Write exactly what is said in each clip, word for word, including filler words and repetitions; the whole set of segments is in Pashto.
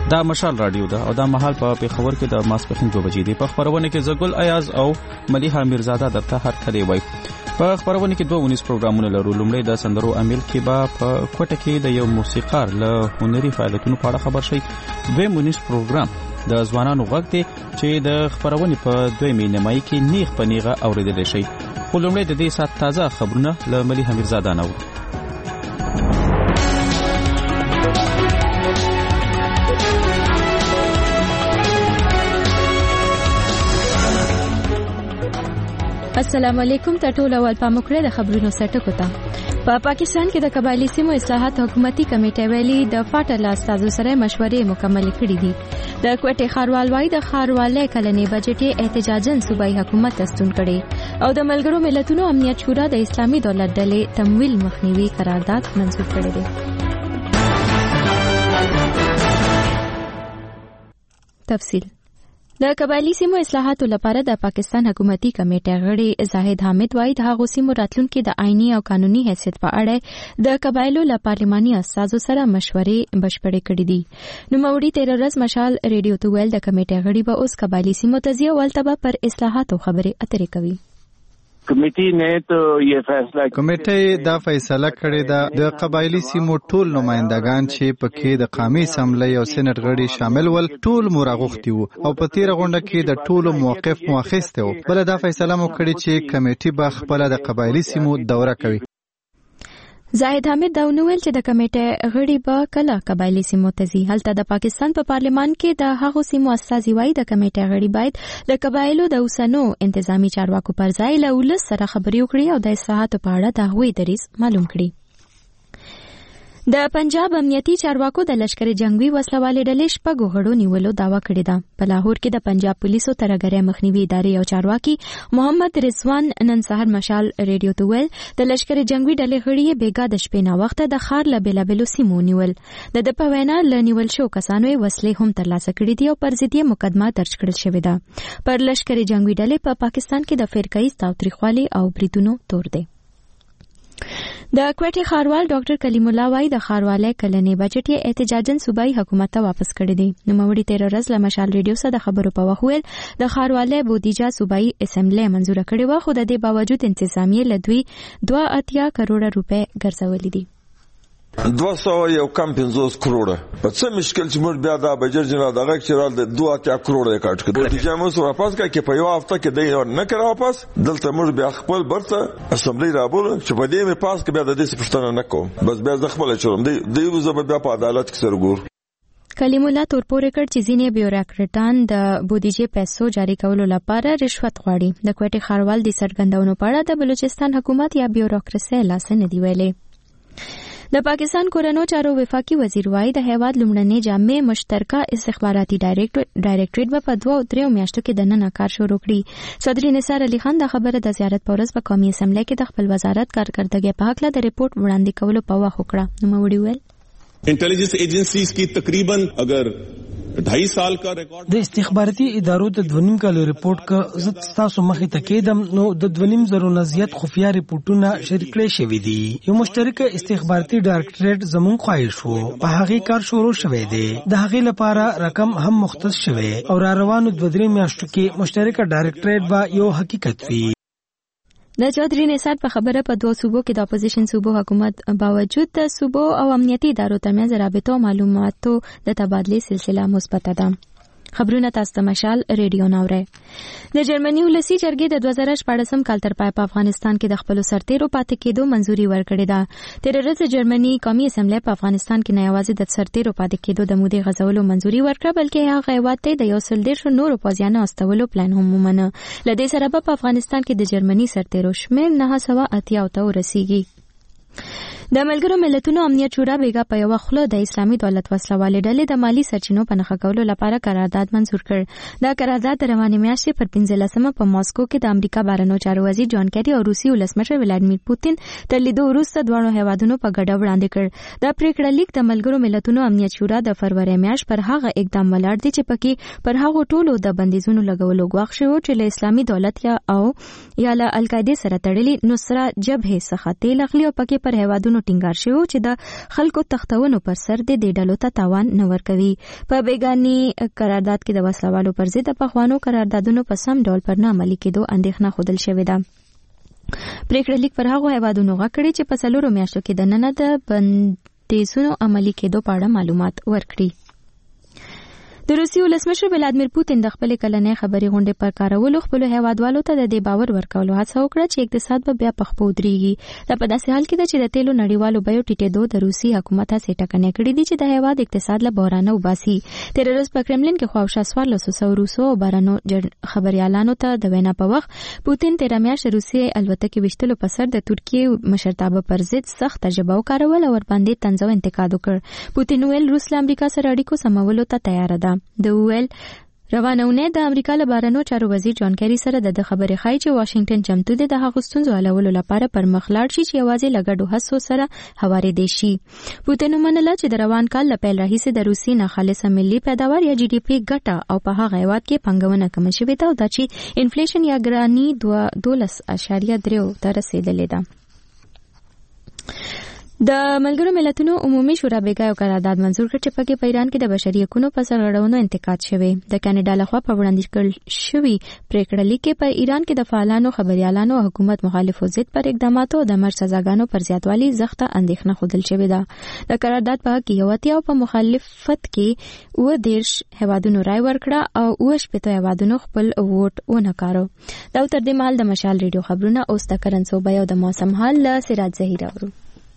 دا مشال رادیو ده او دا مهال په پیښور کې د ماسپښین دوه بجې دی. په خبرونه کې زګل ایاز او ملیحه میرزاده درته هر کله وای. په خبرونه کې دوه ونیس پروګرامونه لرو. لومړی د سندرو امیل کې با په کوټه کې د یو موسیقار له هنري فعالیتونو په اړه خبر شي. دویم ونیس پروګرام د ځوانانو غږ دی چې د خبرونه په دویمې نیمایي کې نیغ په نیغه اوریدل شي. خو لومړی د دې سات تازه خبرونه له ملیحه میرزاده نه و. السلام علیکم. ټول اول پامکړه د خبرونو سرټکو ته. په پاکستان کې د قبایلی سیمو اصلاحات حکومتي کمیټه ویلي د فاټل استادو سره مشورې مکمل کړې دي. د کوټه خاروال وای د خاروالۍ کلنې بجټي احتجاجن صوبایي حکومت استون کړي او د ملګرو ملتونو امنیت شورا د اسلامي دولت ډلې تمویل مخنیوي قرارداد منظور کړی دی. تفصیل د قبایلی سیمو اصلاحاتو لپاره د پاکستان حکومتي کمیټه غړي زاهد حامد وای د هغو سیمو راتلونکو د آئینی او قانوني حیثیت په اړه د قبایلو له پارلماني اساسو سره مشورې بشپړې کړې دي. نو موري تیر ورځ مشال ریډیو ته ویل د کمیټه غړي به اوس قبایلی سیمو تزیه ولتبه پر اصلاحاتو خبرې اترې کوي. کمیټې نه ته یې فیصله کمیټې دا فیصله کړې ده د قبایلی سیمو ټول نمائندگان چې پکې د قومي اسمبلی او سېنات غړي شامل ول ټول مرغوختي وو او په تیر غونډه کې د ټولو موقف موافقه و. بل دا فیصله مو کړې چې کمیټې به خپل د قبایلی سیمو دوره کوي. زاهد حامد دا ونویل چې د کمیټې غړي به کله قبایلی سیمو ته ځي. هلته د پاکستان په پارلمان کې د هغو سیمو استازي وایي د کمیټې غړي باید د قبایلو د اوسنو انتظامی چارواکو پر ځای له ولس سره خبرې وکړي او د اصلاحاتو په اړه د هغوی دریځ معلوم کړي. د پنجاب امنیتي چارواکو د لشکر جنگي وسلوالې ډلې شپږو غړو نیولو داوا کړې ده. په لاهور کې د پنجاب پولیسو ترګری مخنیوي ادارې او چارواکي محمد رضوان نن سهار مشال ریډیو ته ویل د لشکر جنگي ډلې غړي بیګا د شپې نه وخت د خار له بیلابلو سیمو نیول. د د په وینا ل نیول شو کسانو وسلې هم ترلاسه کړې دي او پر ضد یې مقدمه درج کړل شوې ده. پر لشکر جنگي ډلې په پا پاکستان کې د فرقه‌ای تاوتریخوالي او بریدونو تور دی. د کوټه خاروال ډاکټر کلیم الله وای د خاروالۍ کلنې بجټ یې احتجاجن صوبایي حکومت ته واپس کړی دی. نو موري تیر ورځ له مشال ریډیو سره د خبرو په وخت ویل د خاروالۍ بودیجه صوبایي اسمبلی منزور کړی و خو د دې باوجود انتظامیه لدوی دوه اتیا کروڑه روپے ګرځولې دي. دوه سوه یو کم پنځوس کروڑه په څه مشکل چې موږ بیا دا بجټ جنا دغه چې رال د دوه اتیا کروڑه کاټ کړو. بودیجه مو سره واپس کا کې په یو هفته کې دی نه کړو واپس دلته موږ بیا خپل برته اسمبلی رابول چې په دې مې پاس کې بیا د دې پښتنه نه کوم بس بیا ځ خپل چوم دی دی زه بیا په عدالت کې سرګور. کلیم الله تورپورې کړ چې ځینې بیوروکراټان د بودیجې پیسو جاری کولو لپاره رشوت غواړي. د کوټه خاروال د سرګندونو په اړه د بلوچستان حکومت یا بیوروکراسي لاس نه دی ویلې. د پاکستان کورنو چارو وفاقي وزیر وای د هیواد لومړنۍ جامع مشترکه استخباراتي ډایریکټریټ په دوه او درې میاشتو کې د نن کار شروع کړی. صدر نثار علي خان د خبره د زیارت پورس په قومي اسمبلی کې د خپل وزارت کارکردګۍ په حق له د ریپورت وړاندې کولو په وخت وکړه. نو موږ ویل انټيليجنس ایجنسیز کی تقریبا اگر ढाई साल का रिकॉर्ड د استخباراتي ادارو د دونیم کالو ریپورت کا زت تاسو مخې ته کېدم نو د دونیم زرو نزيات خفیا ریپورتونه شریک کړي شوې دي. یو مشترک استخباراتي ډایریکټریټ زمون خواهش وو په هغه کار شروع شوه دی. د هغه لپاره رقم هم مختص شوه او را روانو د درې میاشتو کې مشترک ډایریکټریټ با یو حقیقت وی. د چودري نثار په خبره په دوه صوبو کې د اپوزیشن صوبو حکومت باوجود د صوبو او امنیتي ادارو ترمنځ رابطو معلوماتو د تبادلې سلسله مثبت ده. خبرونه تاسو ته مشال ریډیو ناوره. د جرمني ولسی جرګې د دوه زره شپږم کال تر پای په افغانستان کې د خپل سرتیرو پاتې کېدو منځوري ورکړې ده. تیر ورځ جرمني قومي اسمبلی په افغانستان کې نه یوازې د سرتیرو پاتې کېدو د مودې غځولو منځوري ورکړه بلکې هغه هیواد ته د یو سل دیرش نورو پوځیانو استولو پلان هم ومنه. لدې سره په افغانستان کې د جرمني سرتیرو شمېر نه سوه اتیا ته ورسیږي. د ملګرو ملتونو امنیت شورا بیګا په یو خله د اسلامي دولت وسلوالې ډلې د مالی سرچینو په نښه کولو لپاره قرارداد منزور کړ. دا قرارداد د روانې میاشتې پر پنځلسمه په ماسکو کې د امریکا بهرنیو چارو وزیر جان کیری او روسي ولسمشر ولادیمیر پوتین تر لیدو وروسته دواړو هیوادونو په ګډه وړاندې کړ. دا پریکړه لیک د ملګرو ملتونو امنیت شورا د فروری میاشت پر هغه اقدام ولاړ دی چې پکې پر هغه ټولو د بندیزونو لګولو غوښ شو چې له اسلامي دولت یا او یا له القاعده سره تړلي نصره جبهه څخه تیل اخلي او پکې پر هیوادونو قراردادونو ټینګار شوی چې د خلکو تختونو پر سر د دې ډلو ته تاوان نه ورکوي. په بیګاني قرارداد کې د وسلوالو پر ضد د پخوانو قراردادونو په سم ډول پر نه عملي کېدو اندېښنه ښودل شوې ده. پریکړه لیک پر هغو هیوادونو غږ کړی چې په څلورو میاشتو کې د ننه د بندیزونو عملي کېدو په اړه معلومات ورکړي. د روسیې ولسمشر ولادیمیر پوتین د خپل کلنۍ خبري غونډې پر کارولو خپل هیوادوالو ته د دې باور ورکولو هڅه وکړه چې اقتصاد به بیا په خپو ودرېږي. دا په داسې حال کې ده چې د تیلو نړیوالو بیو ټیټېدو د روسي حکومت هڅې ټکنۍ کړې دي چې د هیواد اقتصاد له بحرانه وباسي. تېره ورځ په کرملین کې خواوشا څوارلسو سوو روسو او بهرنیو خبریالانو ته د وینا په وخت پوتین تېره میاشت د روسیې الوتکې ویشتلو په سر د ترکیې مشرتابه پر ضد سخته ژبه وکارول او ورباندې طنز او انتقاد وکړ. پوتین ویل روس له امریکا سره اړیکو سمولو ته تیار ده. د ویل روانه اونۍ د امریکا له بهرنیو چارو وزیر جان کیری سره د خبرې ښایي چې واشنگټن چمتو دی د هغو ستونزو حلولو لپاره پر مخ لاړ شي چې یوازې له ګډو هڅو سره هوارېدی شي. پوتین ومنله چې د روان کال له پیل راهیسې د روسي ناخالصه ملي پیداوار یا جی ډي پي ګټه او په هغه هیواد کې پانګونه کمه شوې ده او دا چې انفلیشن یا ګراني دولس اعشاریه درې ته رسېدلې ده. د ملګرو ملتونو عمومي شورا بیګا یو قرارداد منزور کړ چې پکې په ایران کې د بشري حقوقو په سرغړونو انتقاد شوی. د کاناډا لخوا په وړاندې کړل شوی پریکړه لیک کې په ایران کې د فعالانو خبريالانو او حکومت مخالفو ضد پر اقداماتو او د مرګ سزاګانو پر زیاتوالي سخته اندېښنه ښودل شوې ده. د قرارداد په حق کې یو اتیا او په مخالفت کې اوه دیرش هیوادونو رای ورکړه او اوه شپېته هیوادونو خپل ووټ ونه کارو. دا تر دې مهال د مشال ریډیو خبرونه اوس د کرن صوبې او د موسم حال له سراج زهیر اورو.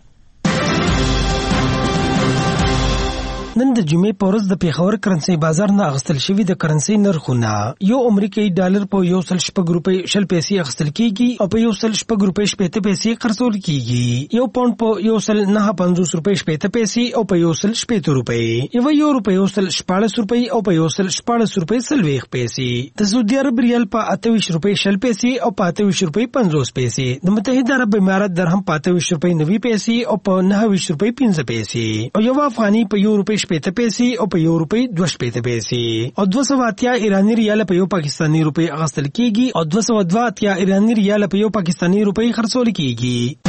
نن د جمعې په ورځ د پیښور کرنسي بازار نه اخیستل شوی د کرنسي نرخونه یو امریکایي ډالر په یو سل شپږ روپۍ شل پیسې اخیستل کیږي او په یو سل شپږ روپۍ شپېته پیسې خرڅول کیږي. یو پاوند په یو سل نه پنځوس روپۍ شپېته پیسې او په یو سل شپېته روپۍ. یو یورو په یو سل شپاړس روپۍ او په یو سل شپاړس روپۍ څلوېښت پیسې. د سعودي عرب ریال په اته ویشت روپۍ شل پیسې او په اته ویشت روپۍ پنځوس پیسې. د متحده عرب امارات درهم په اته ویشت روپۍ نوي پیسې او په نهه ویشت روپۍ پنځه پیسې. او یو افغاني په یو روپۍ شپېته پیسې او په یو روپۍ دوه شپېته پیسې. او دوه سوه اتیا ایراني ریال په یو پاکستاني روپۍ اخیستل کیږي او دوه سوه دوه اتیا ایراني ریال په یو پاکستاني روپۍ خرڅول کیږي.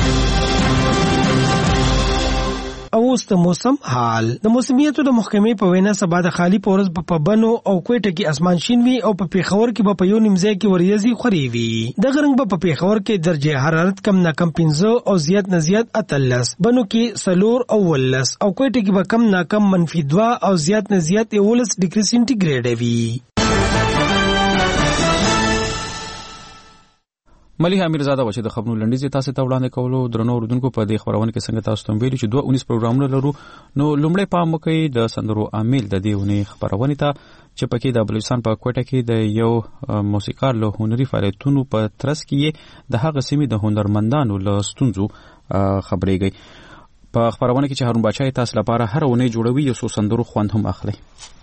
او اوس د موسم حال. د موسمیاتو د محکمې په وینا سبا د خالی پورز په پبنو او کوټه کې اسمان شین وي او په پیښور کې په یو نیمځای کې وریځي خوري وي. د غرنګ په پیښور کې درجه حرارت کم نه کم پنځه او زیات نه زیات اتلس، بنو کې سلور او ولس او کوټه کې به کم نه کم منفي دوه او زیات نه زیات یولس ډیګري سنټیګریډ وي. مليحه امیرزاده و چې د خبرونو لنډیز تاسو ته وړاندې کولو. درنو اوردونکو په دې خبرونه کې څنګه تاسو ته ویلي چې دوه اونیس پروګرامونه لرو. نو لومړی پام وکړئ د سندرو عامل د دې ونې خبرونه ته چې پکې د بلوچستان په کوټه کې د یو موسیقار له هنري فعالیتونو په ترڅ کې د هغه سیمې د هنرمندانو له ستونزو خبرېږي. په خبرونه کې چې هارون بچای تاسو لپاره هر ونې جوړوي یو څو سندرو خوند هم اخلي.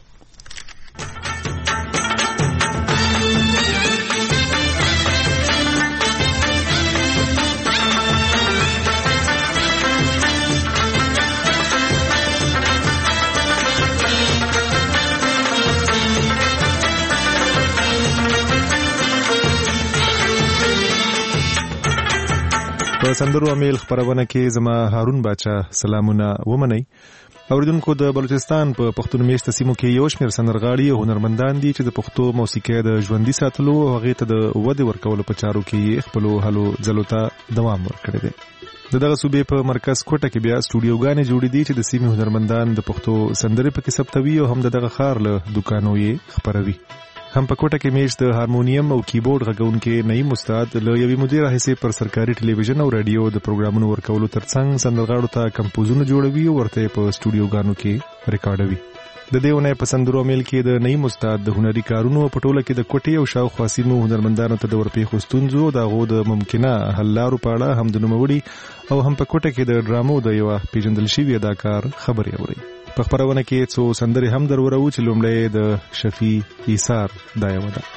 په سندرو امیل خبرونه کې زما هارون باچا سلامونه ومنئ. اوریدونکو د بلوچستان په پښتون میشته سیمو کې یو شمېر سندرغاړي او هنرمندان دي چې د پښتو موسیقۍ د ژوندۍ ساتلو او هغې ته د ودې ورکولو په چارو کې خپلو هلو ځلو ته دوام ورکړی دی. د دغه صوبې په مرکز کوټه کې بیا سټوډیوګانې جوړې دي چې د سیمې هنرمندان د پښتو سندرې پکې ثبتوي او هم د دغه ښار له دوکانو یې خپروي. هم په کوټه کې میش د هارمونیم او کیبورډ غږونکي نعیم استاد له یوې مدیره حیثیت پر سرکاري ټلویزیون او رادیو د پروګرامونو ورکولو ترڅنګ سندرغاړو ته کمپوزونه جوړوي او ورته په سټوډیوګانو کې ریکارډوي. د دې ونې په سندرو میل کې د نعیم استاد د هنري کارونو په ټوله کې د کوټې او شاوخوا سیمو هنرمندانو ته د ورپېښو ستونزو او د هغو د ممکنه حل لارو په اړه هم د نوموړي او هم په کوټه کې د ډرامو د یوه پیژندل شوي اداکار خبرې اوري. په خبرونه کې څو سندرې هم در ورو چې لومړی د شفیع ایثار دا یوه ده.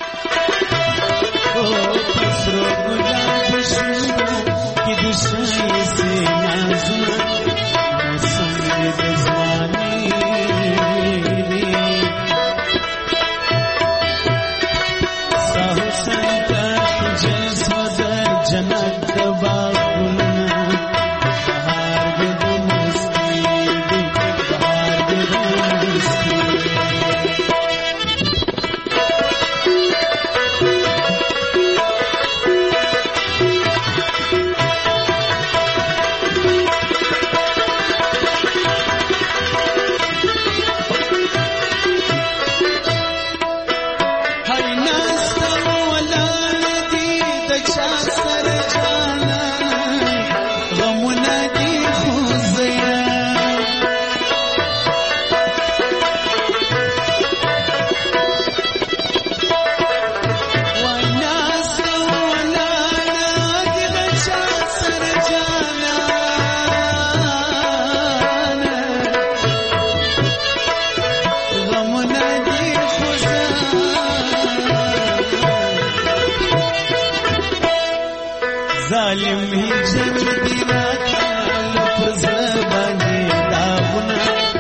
ظالم هجر دی راکال پر زړه باندې داغونه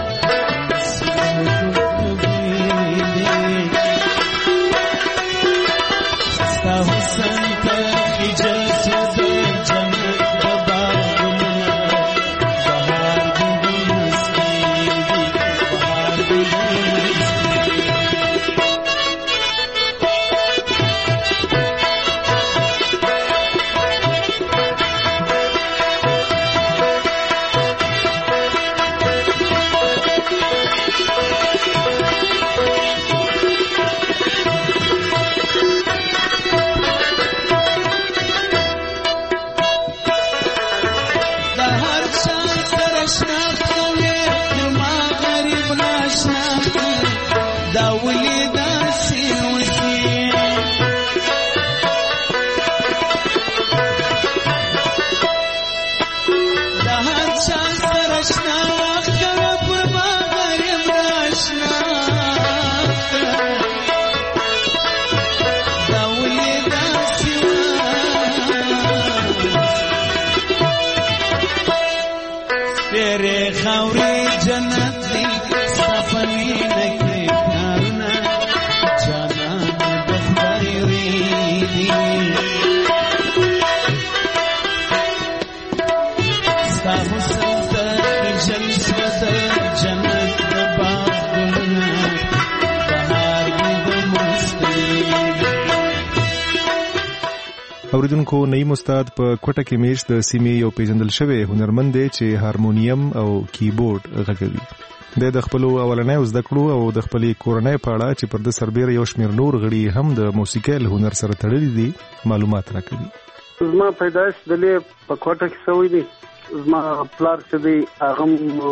ستا حسن ته هجر شو د جنت د باغونه بهار دی مستی بهار دی اوریدونکو نیم استاد په کوټه کې میش د سیمې یو پیژندل شوی هنرمند دی چې هارمونیم او کیبورډ غږوي. د خپل اولنۍ زده کړو او د خپل کورنۍ په اړه چې پر د سربېره یو شمېر نور غړي هم د موسیقۍ له هنر سره تړلي دي معلومات راکوي. زما پیدایش د لې په کوټه کې شوی دی. زما پلار چې دی هغه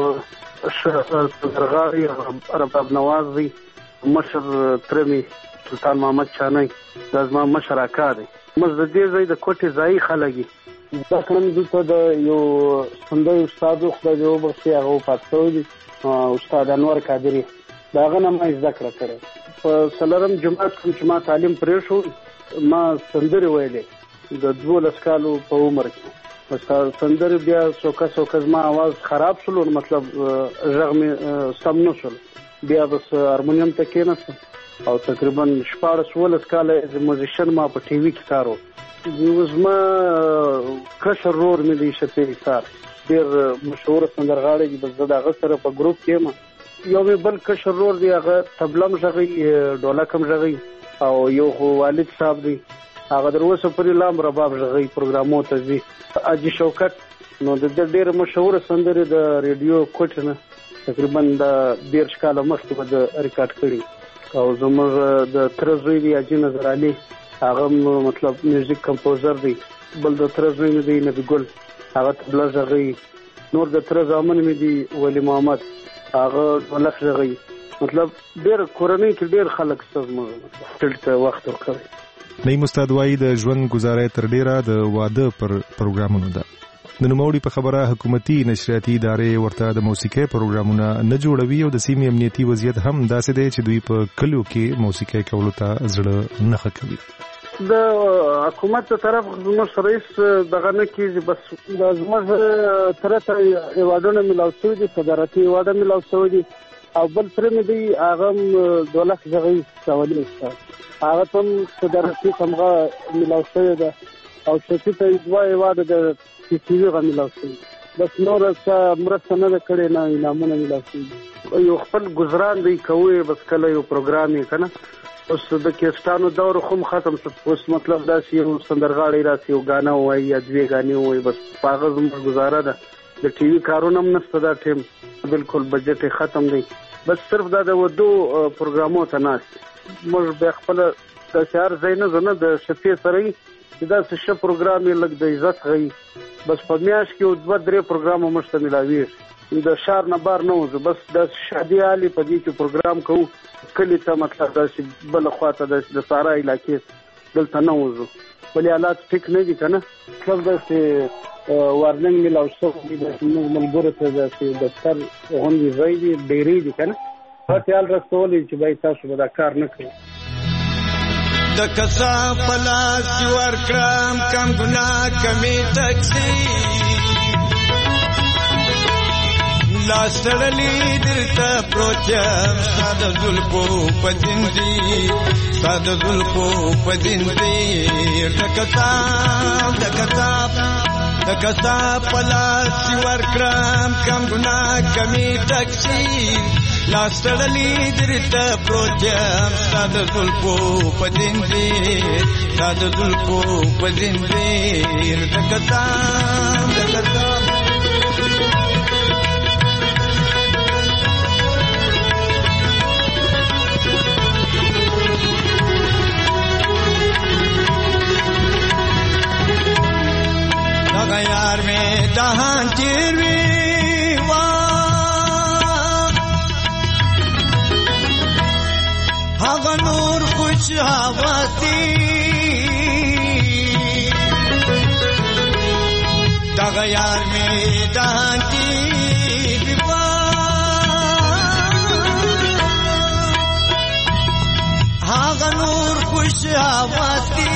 سندرغاړی رباب نواز دی. مشر ترمي سلطان محمد چاني دا زما مشر اکا دی. مز د دې ځای د کوټې ځای خلګي دا کوم دته د یو سندري استاد خو د یو بخشي هغه پاتوي دي استاد انور قادری دا غنه ما ذکر کړو په سلرم جمعه کوم چې ما تعلیم پرې شو ما سندري ویلې د دولس کالو په عمر کې بس سندري بیا څوک څوک ما आवाज خراب شول مطلب ژغ مې سم نه شول بیا بس هارمونیم ته کېناست او تقریبا شپږ ولس کاله از موزیشن ما په ټي وي کې کارو زما کشر رور مې دی شته ایثار ډېر مشهور سندرغاړی دی بس دا هغه سره په ګروپ کې ما یو مې بل کشر رور دی هغه تبلم ژغي ډولکم ژغي او یو والد صاحب دی هغه دروسه پر لام رباب ژغي پروګرامو ته دی اجي شوکت نو د ډېر مشهور سندري د ریډیو کوټنه تقریبا د ډېر کاله مخکې د ریکارډ کړی او زموږ د ترزوی دی اجي نظر علي هغه مطلب میوزیک کمپوزر دی بل د ترزوی دی نبی ګل هغه تبلا ژغي نور د ترزامن مې دی ولی محمد هغه ولخ ژغي مطلب ډېر کورنۍ کې ډېر خلک ستاسو مطلب ټلته وخت ورکوي. نیم استاد وایي د ژوند گزارې تر ډیره د واده پر پروګرامونو ده. د نوموړي په خبره حکومتي نشریاتي ادارې ورته د موسیقۍ پروګرامونه نه جوړوي او د سیمې امنیتي وضعیت هم داسې دی چې دوی په کلیو کې موسیقۍ کولو ته زړه نه ښه کوي. د حکومت ته طرف زموږ رئیس دغه نه کېږي بس زموږ طرف ته ایوارډونه میلاو شوي دي صدارتي ایوارډ میلاو شوي دي او بل سره مې دی هغه دولت ژغي سوالي استاد هغه هم صدارتي څنګه میلاو شوی ده او چې ته دوه ایوارډ د چې غو میلاو شوی بس نور څه مرسته نه کړې نه انعامونه میلاو شوي یو خپل گزاران دی کوي بس کله یو پروګرام یې کنه اوس د کېستانو دور خو ختم شو اوس مطلب دا چې یو سندرغاړی راسي یو غانا وایي یا دوی غاني وایي بس پاغه زموږ گزاره ده د ټي وي کارونه هم نشته دا ټیم بالکل بجټ ختم دی بس صرف دا د ودو پروګرامو ته ناس موږ به خپل د شهر زینه زنه د شپې سره دا څه پروګرام یې لګ د عزت غي بس په میاش کې دوه درې پروګرام مشتمل وي د شهر نه بار نه وځي بس د شادي علي په دې کې پروګرام کوو کلی ته مطلب دا چې بل خواته د سارا علاقې دلته نه وځو ولې حالات ټیک نه دي کنه مطلب دا چې وارننګ ملاو شو د ملګرو ته د دفتر غونډې ځای دی ډېری دي کنه په خیال رسولې چې بای تاسو به دا کار نه کوي. د کسا پلاس ور کرام کم ګناه کمی تکسیر لاستړلی درته پروچم ساده زلفو په زندي ساده زلفو په زندي د کتاب د کتاب د کتاب پلاس ور کرام کم ګناه کمی تکسیر لاستړلی درته پروچم ساده زلفو په زندي ساده زلفو په زندي د کتاب د کتاب यार में दहान चिरवी हवा नूर कुछ हवाती दगा यार में दहान चिरवी हवा नूर कुछ हवाती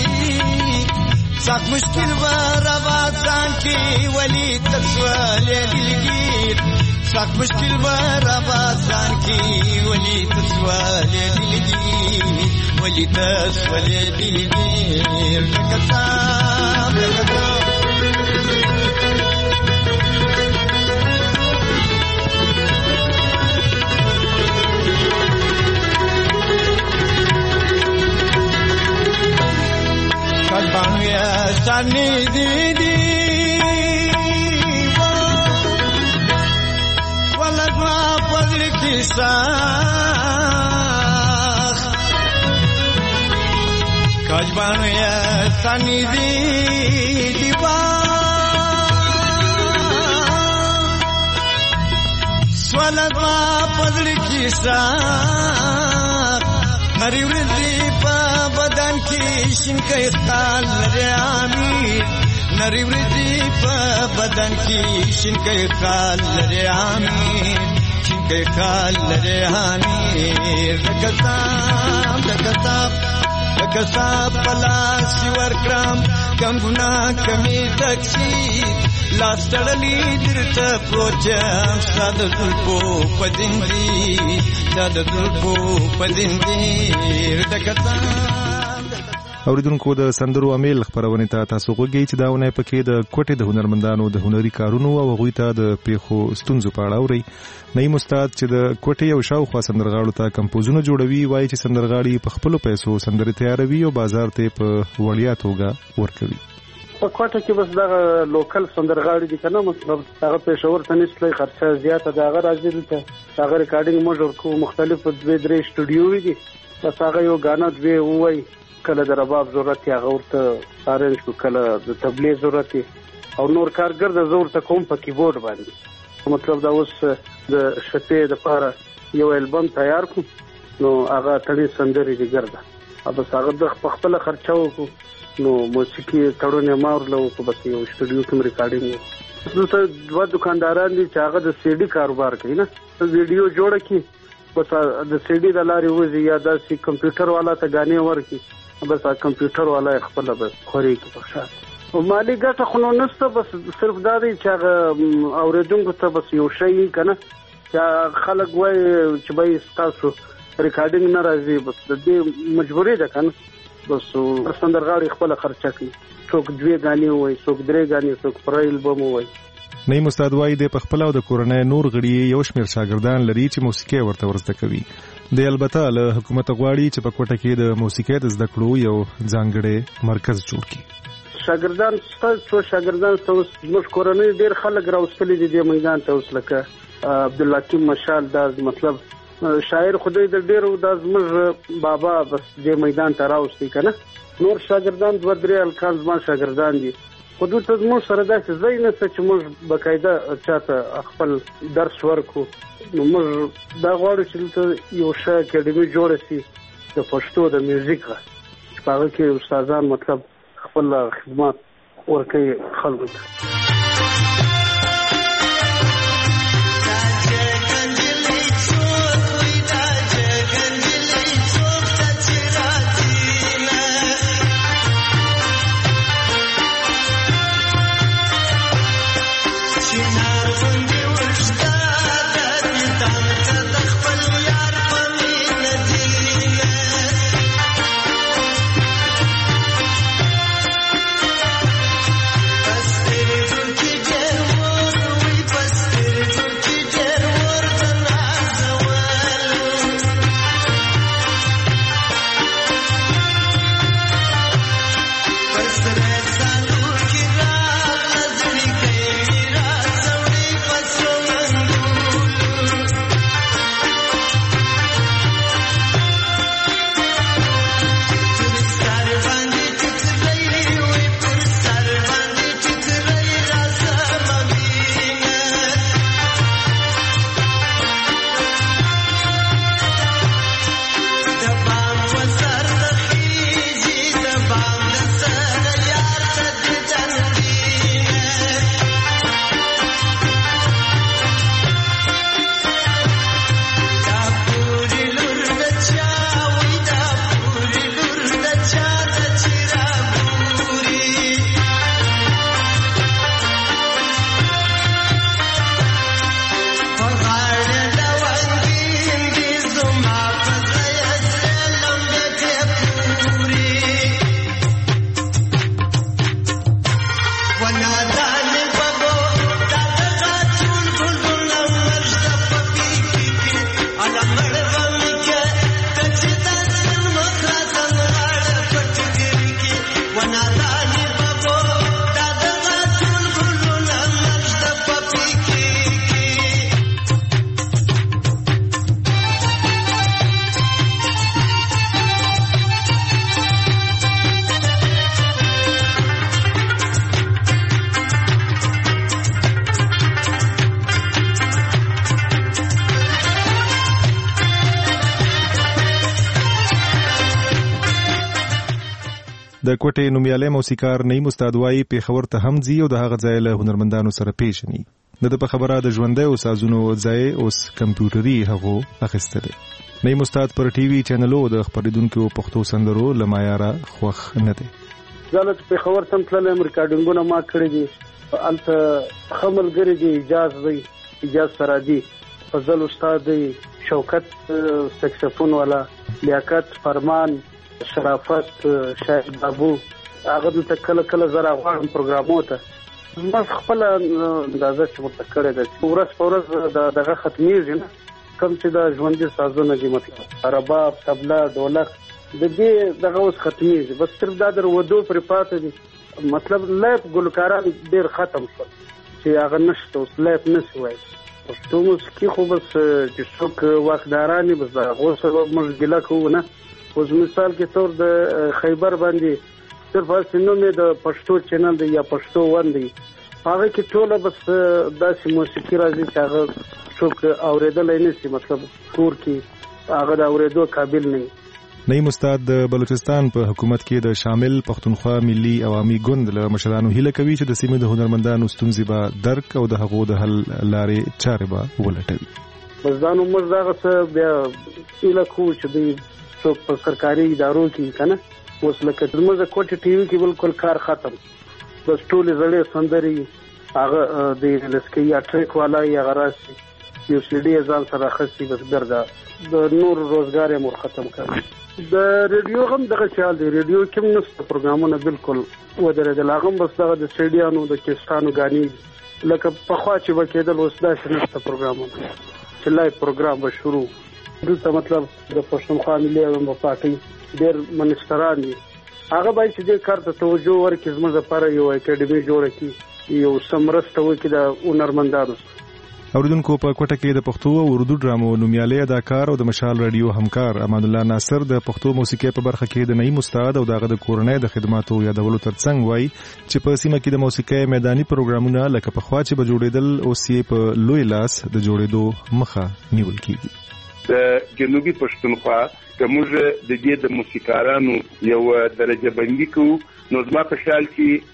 साथ मुश्किल बराबाद की वली तस्वाले दिलगीर साथ मुश्किल बराबाद की वली तस्वाले दिलगीर वली तस्वाले दिलगीर कताब कताब Kadbanya sani didi waladwa padri kisa Kadbanya sani didi waladwa padri kisa Nari vridi pa badan ki shinkai khal re amir Nari vridi pa badan ki shinkai khal re amir Shinkai khal re amir Dakatab, dakatab, dakatab palas yuar kram Kam guna kami taksir Lastadali dirta procham Sada zulpo padindi Sada zulpo padindi اوریدونکو د سندرو امیل خبرونه ته تاسو غوږی چې داونه پکې د کوټې د هنرمندانو د هنري کارونو او غوي ته د پیخو ستونزو په اړه اوري نیم استاد چې د کوټې یو شاوخوا سندرغاړو ته کمپوزونه جوړوي وایي چې سندرغاړي په خپل پیسو سندرې تیاروي او بازار ته په وړیا توګه ورکوي په کوټه کې بس دا لوکل سندرغاړي دي کنه مطلب هغه پېښور ته نشلې خرچه زیاته دا هغه راځي ته هغه ریکارډینګ موږ ورکو مختلف دوه درې سټوډیو دي بس هغه یو غانا دوی وای کله د رباب ضرورت هغه ورته ارنج کو کله د تبلیغ ضرورت او نور کارګر د زور ته کوم په کیبورډ باندې مطلب دا اوس د شپې د پاره یو البم تیار کو نو هغه تړي سندري دي ګرځه اب هغه د خپل خرچه وکړو نو موسیقي تړونه مارلو کو بس یو سټوډیو کې ریکارډینګ دلته دوه دکانداران دي چې هغه د سی ډي کاروبار کوي نه ویډیو جوړ کی بس د سی ډي د لارې وځي یا د سی کمپیوټر والا ته غانې ورکی بس کمپیوټر والا خپل بس خوري کې پښه او مالی ګټه خو نه نشته بس صرف دا دی چې اوریدونکو ته بس یو شی کنه چې خلک وای چې به تاسو ریکارډینګ نه راځي بس د دې مجبورې ده کنه بس سندرغاړي خپل خرچه کوي څوک دوی غانې وای څوک درې غانې څوک پرایل البوم وای نیم استاد وای د پخپل او د کورنۍ نور غړي یو شمیر شاګردان لري چې موسیقي ورته ورزده کوي د البته له حکومت غواړي چې په کوټه کې د موسیقي د زده کړو یو ځانګړی مرکز جوړ کړي شاګردان ستاسو شاګردان تاسو موږ کورنۍ ډیر خلک راوستلي دي د میدان ته وسلکه عبد الحکیم مشال دا مطلب شاعر خدای د ډیر د زمر بابا بس د میدان ته راوستي کنه نور شاګردان دوه درې الکان زما شاګردان دي خو ته موږ سره داسې ځای نه چې موږ بقاعده چاته خپل درس ورکو نو موږ دا غواړو چې یو ښه اکیډمي جوړه شي د پښتو د میوزیک په هغه کې استادان مطلب خپل خدمات ورکوي خلکو ته د کوټې نومیالی موسیقار نعیم استاد وایي پېښور ته هم ځي او د هغه ځای له هنرمندانو سره پیژني. د ده په خبره د ژوندیو سازونو ځای اوس کمپیوټري هغو اخیستی دی. نعیم استاد پر ټي وي چینلو د خپرېدونکو پښتو سندرو له معیاره خوښ نه دی. زه له پېښور ته تللی یم، ریکارډینګونه ما کړي دي. هلته ښه ملګري دي، اجاز دی، اجاز سرادي، فضل استاد دی، شوکت سکسفون والا، لیاقت فرمان، شرافت، شاهد بابو، هغه دلته کله کله زه راغواړم پروګرامو ته. ما خپله اندازه چې ورته کړې ده چې ورځ په ورځ دغه ختمېږي نه، کوم چې د ژوندي سازونه دي، مطلب رباب، طبله، ډولک، د دې دغه اوس ختمېږي. بس صرف دا د ودو پرې پاتې دي. مطلب لایف ګلوکاران ډېر ختم شول چې هغه نشته، اوس لایف نشي وایي. پښتو موسیقي خو بس چې څوک واکداران دي، بس د هغو سره موږ ګیله کوو نه. اوس مثال کې طور د خیبر باندې صرف هسې نوم یې د پښتو چینل دی یا پښتو ون دی، هغه کې ټوله بس داسې موسیقي راځي چې هغه څوک اورېدلی نه شي، مطلب کور کې هغه د اورېدو قابل نه وي. نعیم استاد د بلوچستان په حکومت کې د شامل پښتونخوا ملي عوامي ګوند له مشرانو هیله کوي چې د سیمې د هنرمندانو ستونزې به درک او د هغو د حل لارې چارې به ولټوي. بس دا نو موږ دغه څه بیا هیله کوو چې دوی څوک په سرکاري ادارو کې که نه، اوس لکه زموږ د کوټې ټي وي کې بالکل کار ختم، بس ټولې زړې سندرې هغه د لسکۍ یا ټریک والا یې هغه راشي، یو سی ډي یې ځان سره اخیستي، بس ګرده د نور روزګار یې مور ختم کړی. د ریډیو هم دغه خیال دی، ریډیو کې هم نشته پروګرامونه، بالکل ودرېدل. هغه هم بس دغه د سیډیانو د کیسټانو ګانې لکه پخوا چې به کېدل، اوس داسې نشته پروګرامونه چې لایف پروګرام به شروع. دلته مطلب د پښتونخوا ملي عوامي پارټۍ ډېر منسټران دي، هغه باید چې دې کار ته توجه ورکړي، زموږ لپاره یو اکاډمي جوړه کړي، یو څه مرسته وکړي د هنرمندانو سره. اوریدونکو په کوټه کې د پښتو او اردو ډرامو نومیالی اداکار او د مشال رادیو همکار امان الله ناصر د پښتو موسیقي په برخه کې د نعیم استاد او دغه د کورنۍ د خدماتو یادولو ترڅنګ وایي چې په سیمه کې د موسیقي میداني پروګرامونه لکه پخوا چې به جوړېدل، اوس یې په لوی لاس د جوړېدو مخه نیول کېږي. د جنوبي پښتونخوا که موږ د دې د موسیقارانو یو درجه بندي کوو، نو زما په خیال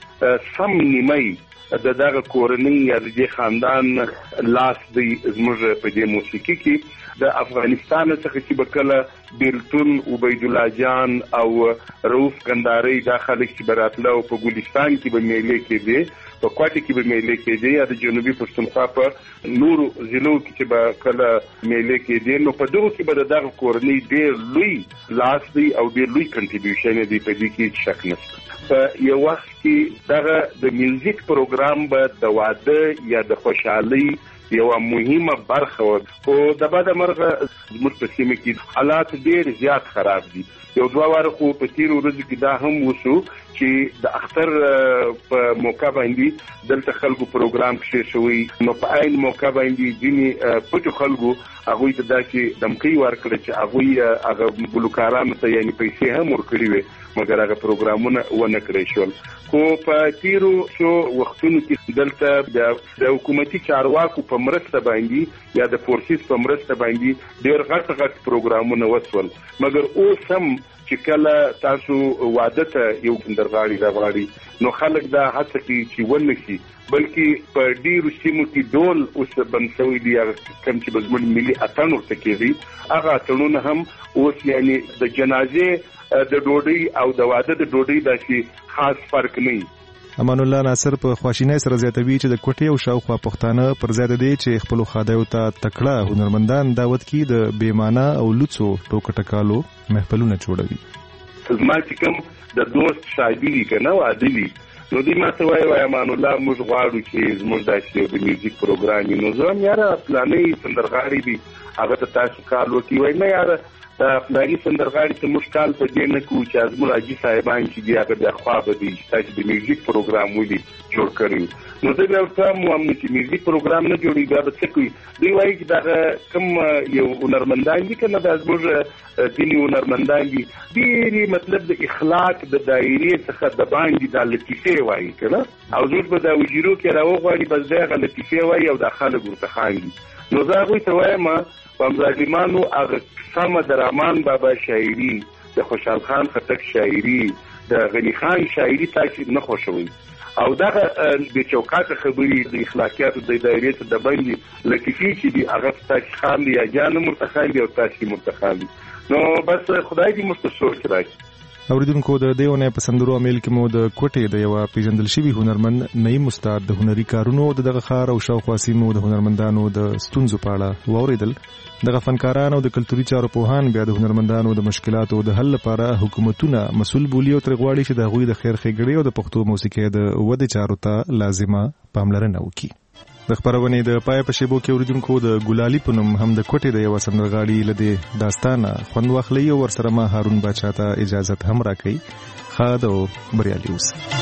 کې سم نیمۍ د دغه کورنۍ یا د دې خاندان لاس دی زموږ په دې موسیقي کې. د افغانستان څخه چې به کله بیلتون، عبید الله جان او رؤوف کندهاري دا خلک چې به راتله او په ګلستان کې به میلې کېدې، په کوټه کې به میلې کېدې، یا د جنوبي پښتونخوا په نورو ضلعو کې چې به کله میلې کېدې، نو په دغو کې به د دغه کورنۍ ډېر لوی لاس دی او ډېر لوی کنټریبیوشن دی، په دې کې شک نشته. په یو وخت کې دغه د میوزیک پروګرام به د واده یا د خوشحالۍ یو مهمه برخه و، خو د بده مرغه زموږ په سیمه کې حالات ډېر زیات خراب دي. یو دوه واره خو په تیرو ورځو کې دا هم وشو چې د اختر په موقع باندې دلته خلکو پروګرام کښې شوی، نو په عین موقع باندې ځینې پټو خلکو هغوی ته داسې دمکۍ ورکړه چې هغوی هغه ګلوکارانو ته یعنې پیسې هم ورکړي وې، مګر هغه پروګرامونه ونه کړی شول. خو په تیرو څو وختونو کې دلته د حکومتي چارواکو په مرسته باندې یا د فورسیس په مرسته باندې ډېر غټ غټ پروګرامونه وشول، مګر اوس هم چې کله تاسو واده ته یو سندرغاړي راغواړي نو خلک دا هڅه کوي چې ونشي، بلکې په ډیرو سیمو کې ډول اوس بنسوي دي کوم چې بزمن ملي اتن ورته کېږي، هغه اتنونه هم اوس یعنی د جنازې د ډوډۍ او د واده د ډوډۍ داسې خاص فرق نه. امان الله ناصر په خواشینۍ سره زیاتوي چې د کوټې او شاوخوا پښتانه پر ځای د دې چې خپل خادایو ته تکړه هنرمندان دعوت کړي د بیمانه او لوڅو ټوک ټکالو محفلونه جوړوي. زما چې کوم د دوست شادي وي که نه واده وي نو دوی ما ته وایي وایي امان الله موږ غواړو چې زموږ داسې د میوزیک پروګرام وي. نو زه هم یاره فلانۍ سندرغاړي دي هغه ته تاسو کال وکړي. وایي نه یاره دا فلاني سندرغاړي ته موږ کال په دې نه کوو چې زموږ حاجي صاحبان چې دي هغه بیا خوا به دي چې تاسو د میوزیک پروګرام ولي جوړ کړی. نو زه بیا ورته وایم چې میوزیک پروګرام نه جوړوي بیا به څه کوي؟ دوی وایي چې دغه کوم یو هنرمندان دي که نه دا زموږ دیني هنرمندان دي ډېرې مطلب د اخلاق د دایرې څخه د باندې دا لطیفې وایي که نه، او زموږ به دا وجیرو کې راوغواړي بس دی هغه لطیفې وایي او دا خلک ورته خاندي. نو زه هغوی ته وایم په ظالمانو هغه سمه د رحمان بابا شاعري، د خوشحال خان خټک شاعري، د غني خان شاعري تاسو نه خوښوئ، او دغه د چوکاټه خبرې د اخلاقیاتو د دایرې ته د باندې لطیفې چې دي هغه تاسو خاندي یا جان مرته خاندي او تاسو مرته خاندي. نو بس خدای دې موږ ته سوچ راکړي. اوریدونکو د دې ونې په سندرو امیل کې مو د کوټې د یو پیژندل شوی هنرمند نعیم استاد د هنري کارونو د دغه ښار او شاوخوا سیمو د هنرمندانو د ستونزو په اړه واوریدل. دغه فنکاران او د کلتوري چارو پوهان بیا د هنرمندانو د مشکلاتو د حل لپاره حکومتونه مسؤل بولی او تر غواړي چې د هغوی د خیر ښېګړې او د پښتو موسیقۍ د ودې چارو ته لازمه پاملرنه وکړي. د خبرونې د پای په شیبو کې اوریدونکو د ګلالي په نوم هم د کوټې د یو سندرغاړي له دې داستانه خوند واخلئ او ورسره ما هارون باچا ته اجازت هم راکړئ. ښاد او بریالي اوسئ.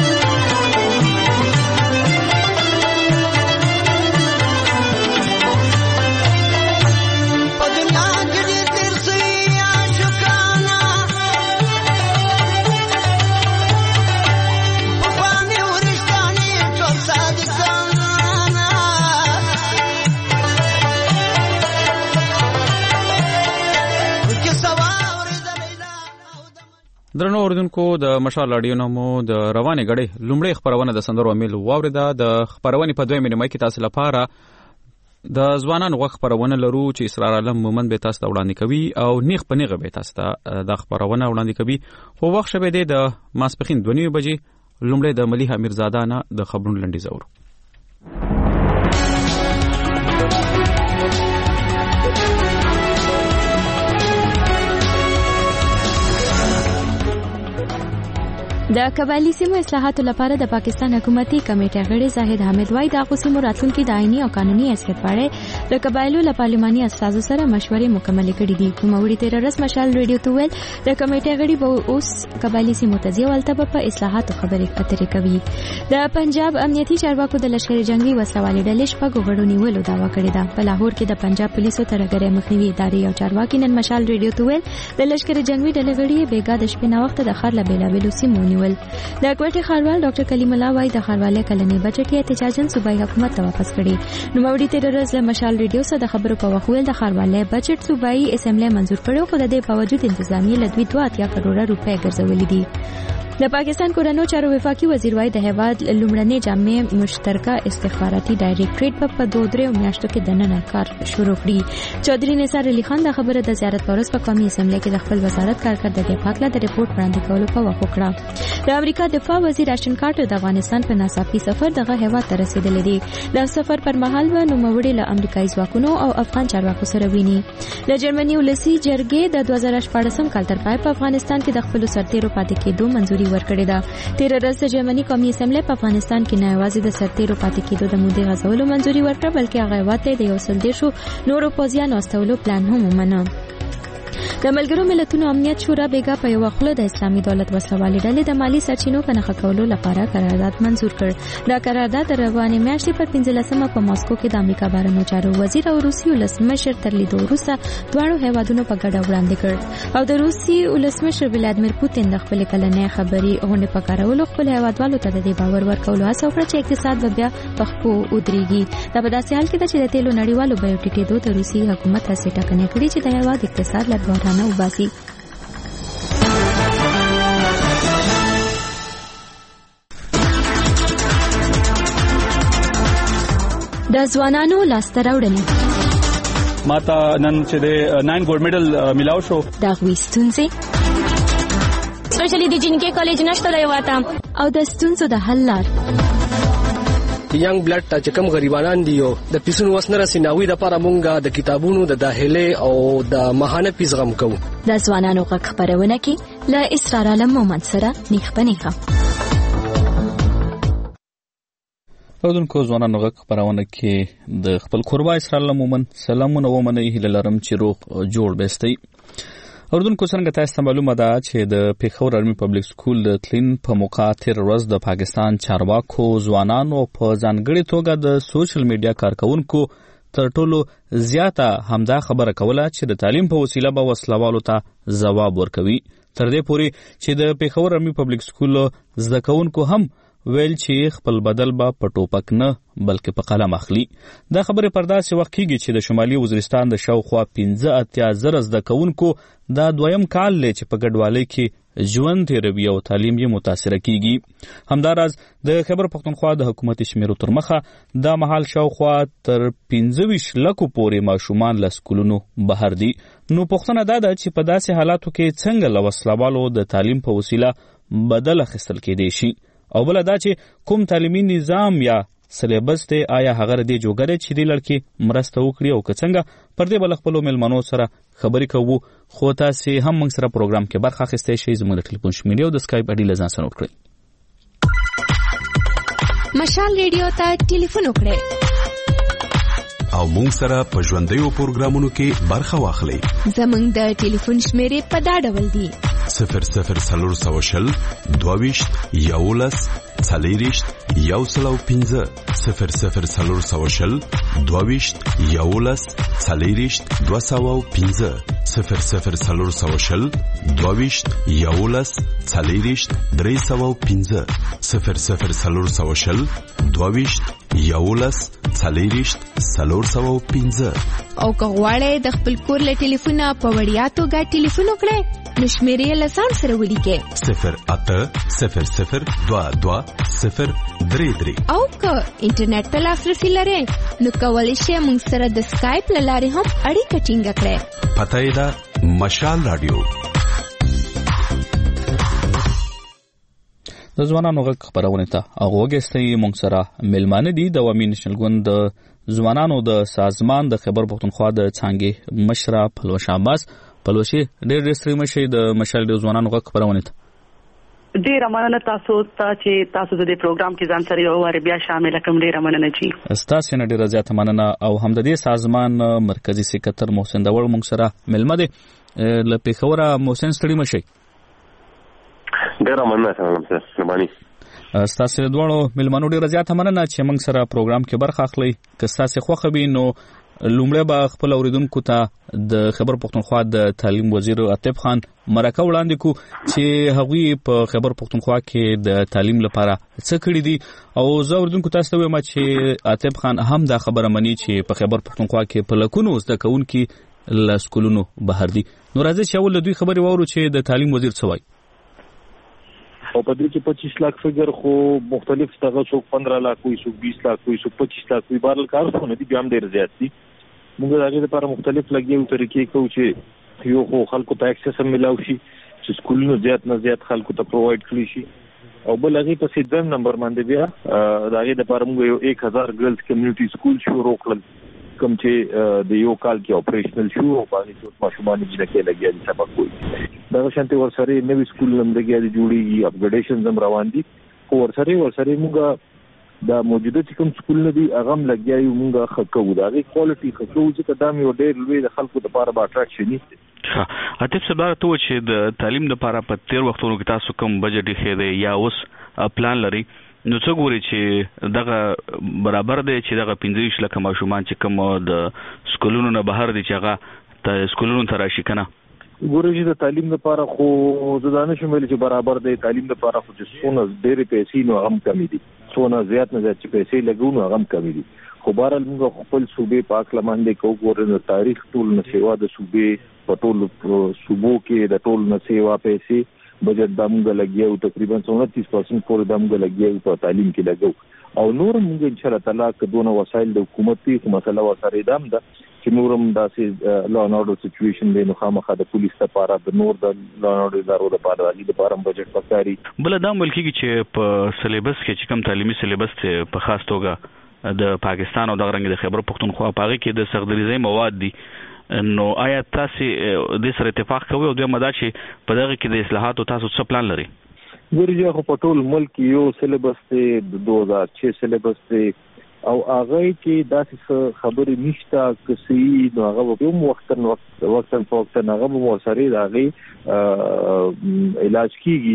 درنو اوریدونکو د مشال رادیو نومو د روانې غړې لومړی خبرونه د سندرو امیل واوریده. د خبرونې په دویمه نیمه کې تاسو لپاره د ځوانان غوښ خبرونه لرو چې اسرار عالم مومن به تاسو ته وړاندې کوي او نیغ په نیغه به تاسو ته د خبرونه وړاندې کوي. خو وخت شوه د ماسپخین دوه نیمې بجې لومړی د ملیحه میرزاده نه د خبرونو لنډیز اورو. د قبایلی سیمو اصلاحاتو لپاره د پاکستان حکومتي کمیټې غړي زاهد حامد وای د خصوصي راتلونکو د آئینی او قانوني حیثیت باندې د قبایلو له پارلماني استازو سره مشورې مکمل کړې دي. کوموړي تیر ورځ مشال ریډیو ته ویل د کمیټې غړي به اوس قبایلی سیمو ته ځي ولته په اصلاحاتو خبرې اترې کوي. د پنجاب امنیتي چارواکو د لشکري جنگي وسلوالي ډلې شپږ غړو نیولو دعوا کړې ده. په لاهور کې د پنجاب پولیسو ترګری مخنیوي ادارې او چارواکي نن مشال ریډیو ته ویل د لشکري جنگي ډلې غړي بیګا د شپې نه وخت د خار له بیلابلو سیمو نیول. د کوټې خاروال ډاکټر کلیم الله وای د خاروالۍ کلنې بجټ یې احتجاجاً صوبایي حکومت ته واپس کړي. نو موري تیر ورځ له مشال ریډیو سره د خبرو په وخت ویل د خاروالۍ بجټ صوبایي اسمبلی منزور کړو، خو د دې باوجود انتظامیه له دوی دوه اتیا کروڑه روپۍ ګرځولې دي. د پاکستان کورنو چارو وفاقي وزیر وای د هیواد لومړنۍ جامع مشترکه استخباراتي ډایریکټریټ په دوه درې میاشتو کې د نن کار شروع کړی. چودري نثار علي خان د خبره د زیارت پروس په قومي اسمبلی کې د خپل وزارت کارکړدګۍ په اړه د ریپورت وړاندې کولو په وخت وکړه. د امریکا دفاع وزیر اشټن کارټر د افغانستان په ناڅاپي سفر دغه هیواد ته رسیدلی دی. د سفر پر مهال به نوموړي له امریکایي ځواکونو او افغان چارواکو سره ویني. د جرمني ولسی جرګې د دوه زره شپږم کال تر پای په افغانستان کې د خپل سرتیرو پاتې کېدو منځوري ورکړې ده. تیر ورځ د جرمني قومي اسمبلی په افغانستان کې نه یوازې د سرتیرو پاتې کېدو د مودې غځولو منځوري ورکړه، بلکې هغه هیواد ته د یو سل دېرشو نورو پوځیانو استولو پلان هم ومنه. د ملګرو ملتونو امنیت شورا بیګا په یو خله د اسلامي دولت وسلوالي ډلې د مالی سرچینو په نښه کولو لپاره قرارداد منزور کړ. دا قرارداد د روانې میاشتې پر پنځلسمه په ماسکو کې د امریکا بهرنیو چارو وزیر او روسي ولسمشر تر لیدو وروسته دواړو هیوادونو په ګډه وړاندې کړ. او د روسي ولسمشر ولادیمیر پوتین د خپل کلنې خبري غونډې په کارولو خپل هیوادوالو ته د دې باور ورکولو هڅه وکړه چې اقتصاد به بیا په خپو ودرېږي. دا په داسې حال کې ده چې د تیلو نړیوالو بیو ټیټېدو د روسي حکومت هڅې ټکنۍ کړي چې د هیواد اقتصاد له بحرانه وباسي. د ځوانانو لاسته راوړنې ماته نن چې د ناین ګولډ میډل ملاو شو د هغوی ستونزې سپیشلی د جنکې کالج نشته دی واته او د ستونزو د حل لار ینګ بلډ ته چې کوم غریبانان دي او د پیسونو وس نه رسي ناوي د لپاره مونږ د کتابونو د داخله او د ماهانه فیس غم کوو د ځوانانو غږ خپرونه کې له اسرار عالم مومند سره نیخ پنیخه اودونکو ځوانانو غږ خپرونه کې د خپل قربا اسرار عالم مومند سلامونه ومنه هیله لرم چې روغ جوړ بستئ. اردوونکو څنګه تاسو ته معلومه ده چې د پیښور آرمي پبلک سکول د تلین په موقع تیر ورځ د پاکستان چارواکو ځوانانو په ځانګړي توګه د سوشل میډیا کارکونکو تر ټولو زیاته همدا خبره کوله چې د تعلیم په وسیله به وسلوالو ته ځواب ورکوي. تر دې پورې چې د پیښور آرمي پبلک سکول زده کوونکو هم ویل چې خپل بدل به په ټوپک نه بلکې په قلم اخلي. دا خبره پر داسې وخت کېږي چې د شمالي وزیرستان د شاوخوا پنځه اتیا زره زده کوونکو دا دویم کال دی چې په ګډوالۍ کې ژوند تیروي او تعلیم یې متاثره کیږي. همداراز د خیبر پختونخوا د حکومتي شمیرو تر مخه دا مهال شاوخوا تر پنځه ویشت لکو پورې ماشومان له سکولونو بهر دي. نو پوښتنه دا ده چې په داسې حالاتو کې څنګه له وسلوالو د تعلیم په وسیله بدل اخیستل کېدی شي او بل دا چې کوم تعلیمي نظام یا سلیبس ته آیا هغه ردی جوړه چې دی لړکی مرسته وکړي او که څنګه پر دې بل خپل ملمنو سره خبرې کوو. خو تاسو هم موږ سره پروګرام کې برخه اخیستئ شئ. زموږ د ټلیفون شمیره او د اسکایپ اډي لزان سره وکړئ. مشال ریډیو ته ټلیفون وکړئ او موږ سره په ژوندیو پروګرامونو کې برخه واخلئ. زموږ د ټلیفون شمیره په دا ډول دی: صفر صفر څلور سوه شل دوه ویشت یولس څلېرویشت یو سل او پنځه صفر صفر څلور سوه شل دوه ویشت یولس څلېرویشت دوه سوه او پنځه صفر صفر څلور سوه شل دوه ویشت یولس څلېرویشت درې سوه او پنځه صفر صفر څلور سوه شل دوه ویشت یولس څلېرویشت څلور سوه او پنځه. او که غواړئ د خپل کور له ټلیفونه په وړیا توګه ټلیفون وکړئ نو شمیرې له ځان سره ولیکئ: صفر اته صفر صفر دوه دوه صفر درې درې. او که انټرنیټ ته لاسرسي لرئ نو کولی شئ موږ سره د سکایپ له لارې هم اړیکه ټینګه کړئ. پته یې ده مشال رادیو. د ځوانانو غږ خپرونه ته هغه وګستئ. موږ سره ملمانه دي د عوامي نېشنل ګوند د ځوانانو د سازمان د خیبر پختونخوا د څانګې مشره پلوش عباس. پلوشي ډېر ډېر ستړي مشئ د مشال د ځوانانو غږ خپرونه ته. ډېر مننه تاسو ته چې تاسو د دې پروګرام کې ځان سره یو واره بیا شامل کړم. ډېر مننه چې تاسو نه ډېر زیات مننه. او هم د دې سازمان مرکزی سکرټر محسن داوړ موږ سره ملمه دي له پیښوره. محسن ستړي مشئ. ډېر مننه سلام سلامانی. تاسو د دوړو ملمنو ډېر زیات مننه چې موږ سره پروګرام کې برخه اخلي. که تاسو خوښ وي نو لومړی به خپل اوریدونکو ته د خیبر پختونخوا د تعلیم وزیر عاطف خان مرکه وړاندې کو چې هغوی په خیبر پختونخوا کې د تعلیم لپاره څه کړي دي. او زه اوریدونکو تاسو ته وایم چې عاطف خان هم دا خبره مني چې په خیبر پختونخوا کې په لکونو زده کوونکي له سکولونو بهر دي. نو راځي چې اول دوی خبرې واورو چې د تعلیم وزیر څه وایي. او په دې کې پچیس لک فګر خو مختلف څنګه څوک پندرہ لک وي څوک بیس لک وي څوک پچیس لک وي بهرل کارونه دي بیا هم ډېر زیات دي. موږ د هغې لپاره مختلف لګیو طریقې کوو چې یو خو خلکو ته اکسس هم ملاو شي چې سکولونو زیات نه زیات خلکو ته پرووایډ کړي شي. او بل هغې پسې دویم نمبر باندې بیا د هغې لپاره موږ یو ایک هزار ګرلز کمیونټي سکول شروع کړل کوم چې د یو کال کې اپریشنل شو او باندې ټول ماشومان چې کې لګیا دي سبق کوي. دا شانتي ورسره نوې سکول هم لګیا دي جوړیږي اپګریډیشنز هم روان دي. خو ورسره ورسره موږ دا موجوده چې کوم سکول نه دي هغه هم لګیا یو موږ ښه کوو. د هغې کوالټي ښه کوو ځکه دا مې یو ډېر لوی د خلکو دپاره به اټراکشني دی. عاطف صاحب دا ته و چې د تعلیم دپاره په تېر وختونو کې تاسو کوم بجټ ایښی دی یا اوس پلان لري نو څه ګوري چې دغه برابر دی چې دغه پنځه ویشت لکه ماشومان چې کوم د سکولونو نه بهر دي چې هغه ته سکولونو ته راشي که نه؟ ګورئ چې د تعلیم لپاره خو زه دا نه شم ویلی چې برابر دی. تعلیم لپاره خو چې څونه ډېرې پیسې نو هغه هم کمې دي، څونه زیات نه زیات چې پیسې لګو نو هغه هم کمې دي. خو بهرحال موږ خپل صوبې په هکله باندې کوو. ګورئ د تاریخ ټول نه سیوا د صوبې په ټولو صوبو کې د ټول نه سیوا پیسې بجټ دا موږ لګیو تقریبا انتیس پرسنټ پورې دا موږ لګیو په تعلیم کې لګو. او نور موږ ان شاء الله تعالی کدونه وسایل د حکومت په مسله وسره دام ده چې نورم داسې لا نورو سچويشن دی نو خامخا د پولیس لپاره د نور د لا نورو ادارو لپاره د لپاره بجټ پکاري. بل دا ملکی چې په سلیبس کې چې کوم تعلیمي سلیبس ته په خاص توګه د پاکستان او د غرنګ د خیبر پختونخوا په هغه کې د سغدریزي مواد دي، نو آیا تاسو د سره اتفاق کوئ او د مدا چې په دغه کې د اصلاحاتو تاسو څه پلان لري؟ ګورځه خو په ټول ملک یو سلیبس ته د دوه هزار شش سلیبس ته او هغه کې داسې خبرې نشته چې نو هغه په کوم وخت نو وخت په وخت هغه مو سره هغه علاج کیږي.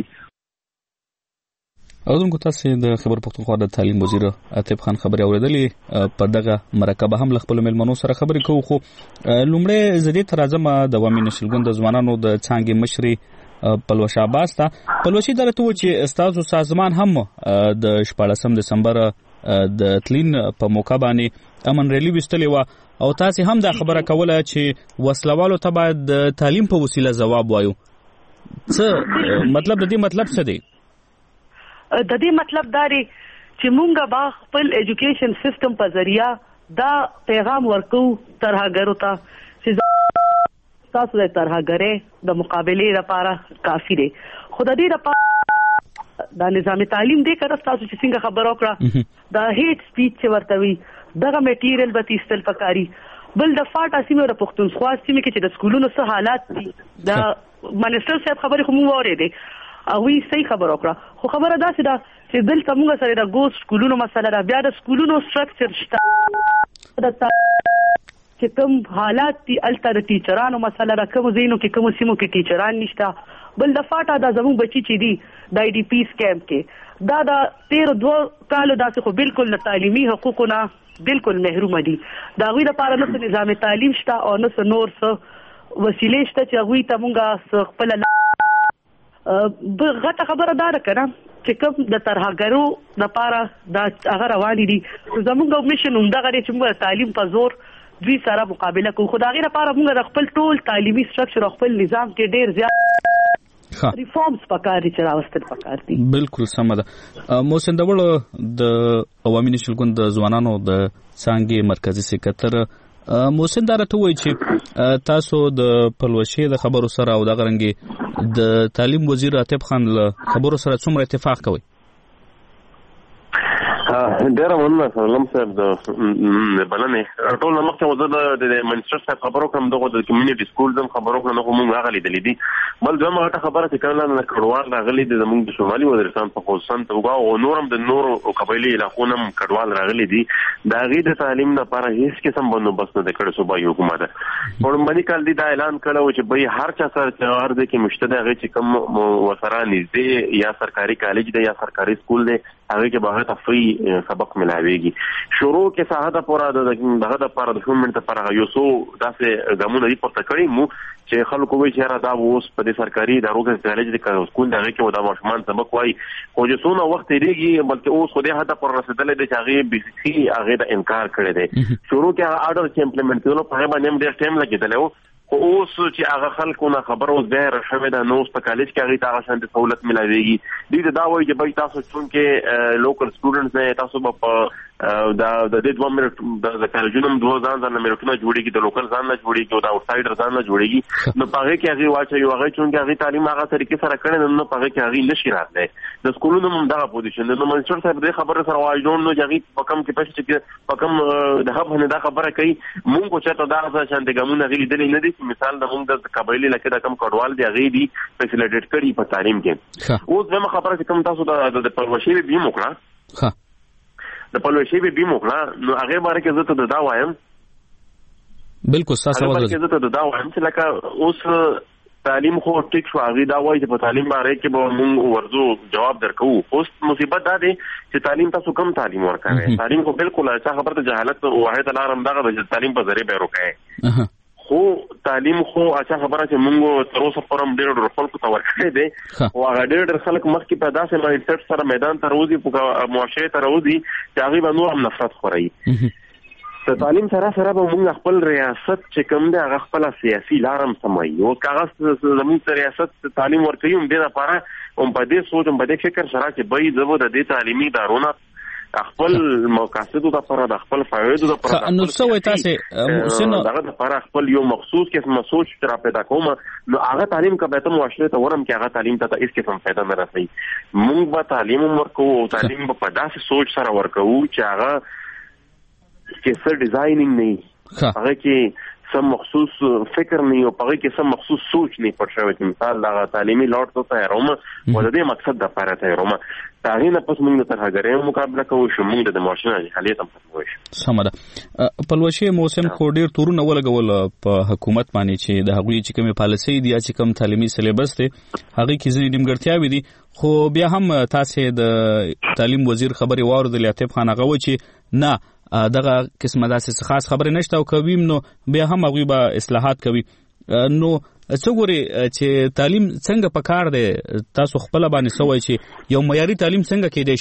اذن کو تاسو د خبر پختونخوا د تعلیم وزیر عاطف خان خبري اوریدلې په دغه مرکبه هم خپل ملمنو سره خبرې کوو، خو لومړی زدي ترازمه د عوامي نشلګوند د ځوانانو د څنګه مشري پلوش عباس ته پلوشي درته و چې استاد سازمان هم د شپږم دسمبر د تلین په موقع باندې امن ریلی وستلې و او تاسو هم دا خبره کوله چې وسلوالو ته باید د تعلیم په وسیله جواب وایو. څه مطلب د دې مطلب څه دی؟ د دې مطلب دا دی چې مونږه با خپل ایجوکیشن سیستم په ذریعہ دا پیغام ورکو ترهګرو ته چې تاسو د ترهګرې د مقابله لپاره کافی دی. خدای دې لپاره دا نظام تعلیم دې کړه تاسو چې څنګه خبر وکړه دا هیټ سپیچ چې ورته وي دغه میټیریل به تیستل پکاري. بل د فاټا سیمه د پښتونخوا سیمه کې چې د سکولونو څه حالات دي دا منسټر صاحب خبرې کوم وره او وی صحیح خبر وکړه، خو خبره دا چې دا چې دلته موږ سره د ګوس سکولونو مسله دا بیا د سکولونو سټرکچر شته د چې کوم حالات دي الته د ټیچرانو مسله را کوم زینو کې کوم سیمو کې ټیچران نشته. بل د فاټا د زمون بچی چې دي د آی ډی پیس کیمپ کې دا د تیر دوه کالو داسې خو بالکل نه تعلیمي حقوقونه بالکل محروم دي. دا غوی د پاره نه نظام تعلیم شته او نه نور څه وسیلې شته چې غوی ته مونږه خپل غټه خبره دا کړه چې کوم د ترهګرو د پاره دا هغه روان دي. زمونږ میشن هم دا غړي چې موږ تعلیم په زور دوی سره مقابله کوو، خو دا غیر لپاره موږ د خپل ټول تعلیمي سټرکچر او خپل نظام کې ډیر زیات ریفارمز پکاري چې راوستل پکاري. بالکل سم ده. محسن دبل د عوامي نشلګوند د ځوانانو د څنګه مرکزی سکرټر محسن دارته وایي چې تاسو د پلوشي د خبرو سره او د غرنګي د تعلیم وزیر عاطف خان له خبرو سره څومره اتفاق کوي؟ ډیر مننه سلام صاحب د بلنې ټول مخته وزه د منسټر صاحب خبرو کوم دغه د کمیونټي سکول زم خبرو کوم نو موږ غلي دي دي بل زما غټه خبره چې کله نه کډوال راغلي د موږ د شمالي وزیرستان په خصوصا ته او نورم د نورو قبایلی علاقو نم کډوال راغلي دي دا غي د تعلیم لپاره هیڅ قسم بندوبست نه کړی صوبایي حکومت په باندې کال دي دا اعلان کړو چې به هر چا سره هر د کې مشته هغه چې کوم وسره نږدې یا سرکاري کالج دی یا سرکاري سکول دی هغه کې به تفری سبق ملاويږي. شروع کې ساحه پورا دغه د پاره د ګورنمنت لپاره یو څو داسې ګامونه دی پورته کړی مو چې خلکو وایي چې را دا اوس په دې سرکاري ادارو کې کالج د سکول دغه کې ودا ماشومان سبق وایي خو چې څونه وخت دیږي بلکې اوس خو دې هدا پر رسیدلې د هغه بيسي هغه د انکار کړی دی. شروع کې اډر چې امپلیمنټ کولو په باندې هم ډېر ټایم لګیدل خو اوس چې هغه خلکو نه خبر اوس ډېر شوه د نو په کالج کې هغه تاسو شانتي سہولت ملایويږي. دې دا وایي چې به تاسو چې لوکل سټوډنټس نه تاسو په دا د دې دوه منټ د کالجونو دوه ځان ځان منټونه جوړيږي د لوکل ځان نه جوړيږي او د اوټسایډر ځان نه جوړيږي نو پاره کې هغه واچي یو هغه چې هغه تعلیم هغه طریقې سره کړي نو پاره کې هغه نشي راتلی د سکولونو هم دا پوزیشن نو منسټر صاحب دې خبره سره وایي نو هغه په کم کې پښه چې په کم د هغه نه دا خبره کوي مونږ چې ته دا ځان د ګمونه غلي دي نه دي مثال د مونږ د قبایلی لکه د کم کډوال دی هغه دي فیسیلیټیټ کړي په تعلیم کې اوس زما خبره چې کوم تاسو د پروشي به موکړه ها د پلوشي به بیم وکړه نو هغه باره کې زه ته دا وایم بالکل تاسو وایم چې زه ته دا وایم چې لکه اوس تعلیم خو ټیک شو هغه دا وایي چې په تعلیم باره کې به موږ ورزو جواب درکو اوس مصیبت دا دی چې تعلیم تاسو کم تعلیم ورکوي تعلیم خو بالکل اچھا خبره د جهالت واحد الارم دغه د تعلیم په ذریعہ به روکای خو تعلیم خو اچھا خبره چې موږ تر اوسه پرم ډېر ډېر خلکو ته ورکړی دی او هغه ډېر ډېر خلک مخکې په داسې مایند سیټ سره میدان ته راوځي په معاشرې ته راوځي چې هغوی به نور هم نفرت خوري د تعلیم سره سره به موږ خپل ریاست چې کوم دی هغه خپله سیاسي لاره هم سموي اوس که هغه زموږ ریاست تعلیم ورکوي هم دې لپاره هم په دې سوچ هم په دې فکر سره چې بهی زه به د دې تعلیمي ادارو نه خپل مقاصد د لپاره د خپل فوایدو د لپاره نو څه وای تاسو محسن دغه د لپاره خپل یو مخصوص قسم سوچ تر پیدا کوم نو هغه تعلیم کا به ته معاشره ته ورم کې هغه تعلیم ته هیڅ قسم فائدہ نه رسي مونږ به تعلیم ورکو او تعلیم په داسې سوچ سره ورکو چې هغه کې څه ډیزاینینګ نه هغه کې سم مخصوص فکر نه او پاره کې سم مخصوص سوچ نه پټ شوی چې مثال دا تعلیمي لوټ ته تیاروم او د دې مقصد د لپاره تیاروم تاغي نه پس موږ ته هغه مقابله کوو چې موږ د ماشين حالت هم ختموي سمده پلوشي موسم کوډیر تورونه ولګول په حکومت باندې چې د هغوی چې کومه پالیسي دی چې کوم تعلیمي سلیبس دی هغه کې ځینې نیمګړتیاوي دي خو بیا هم تاسو د تعلیم وزیر خبري واردل عاطف خان هغه و چې نه دغه قسمه داسې خاص خبره نشته او کوي نو بیا هم هغوی به اصلاحات کوي نو څه ګوري چې تعلیم څنګه پکار دی تاسو خپل باندې سوای چې یو معیاري تعلیم څنګه کېدای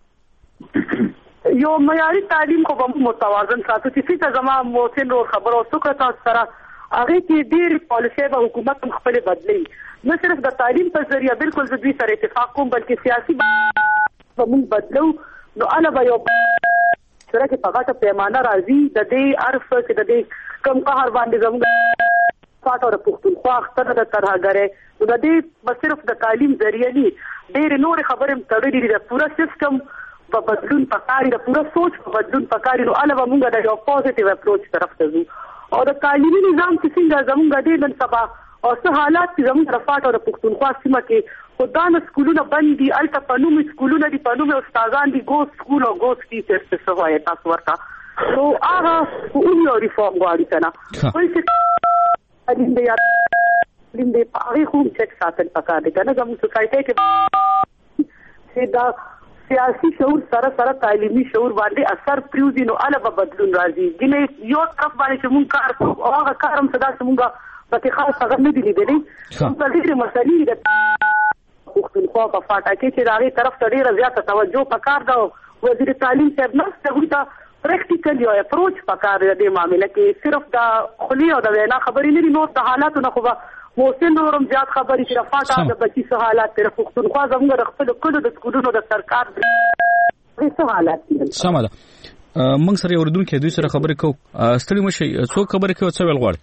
شي یو معیاري تعلیم خو به متوازن ساتو چې څه زما موثن خبرو څوک تاسو سره هغه کې ډېر پالیسي به حکومت خپل بدلی نه صرف د تعلیم په ذریعہ بالکل د دوی سره اتفاق کوم بلکې سیاسي به موږ بدلو نو اله به یو سره کې په غاټه پیمانه راځي د دې عرف کې د دې کم قهر باندې زموږ فاټ او پښتونخوا اختر د ترهګره نو د دې بس صرف د تعلیم ذریعہ نه ډېر نور خبرې تړلې دي د پورا سیستم په بدلون پکاري د پورا سوچ په بدلون پکاري نو اله موږ د یو پوزټیو اپروچ طرف ته ځو او د تعلیمي نظام چې څنګه زموږ د نن سبا او څه حالات چې زموږ د فاټ او پښتونخوا سیمه کې خدانه سکولونه بند دي الته پنومي سکولونه دي پنومي استادان دي ګوس سکول او ګوس ټیچرز څه وایي تاسو ورته نو هغه اونیو ریفورم غواړي کنه ولې چې اړین دی اړین دی په هغه خو چک ساتل پکار دي کنه زموږ سوسایټي کې چې دا سیاسي شعور سره سره تعلیمي شعور باندې اثر پریوزي نو اله په بدلون راځي ګینه یو طرف باندې چې مونږ کار کوو هغه کار هم صدا څنګه پکې خاص هغه نه دي لیدلې هم په دې مسلې د پښتونخوا په فاټا کې چې داغي طرف ته ډیره زیاته توجه پکار دا وزیر تعلیم صاحب نه څنګه دا پریکټیکل یو اپروچ پکار دی د معاملې کې صرف دا خلی او دا وینا خبرې نه دي نو د حالاتو نه خو موسم نورم زیات خبرې چې فاټا د بچی سره حالات تر پښتونخوا زموږ خپل کلو د سکولونو د سرکار څه حالات دي سماله موږ سره اوردونکو دوی سره خبرې کوو ستړي مشي څو خبرې کوي څه ویل غواړي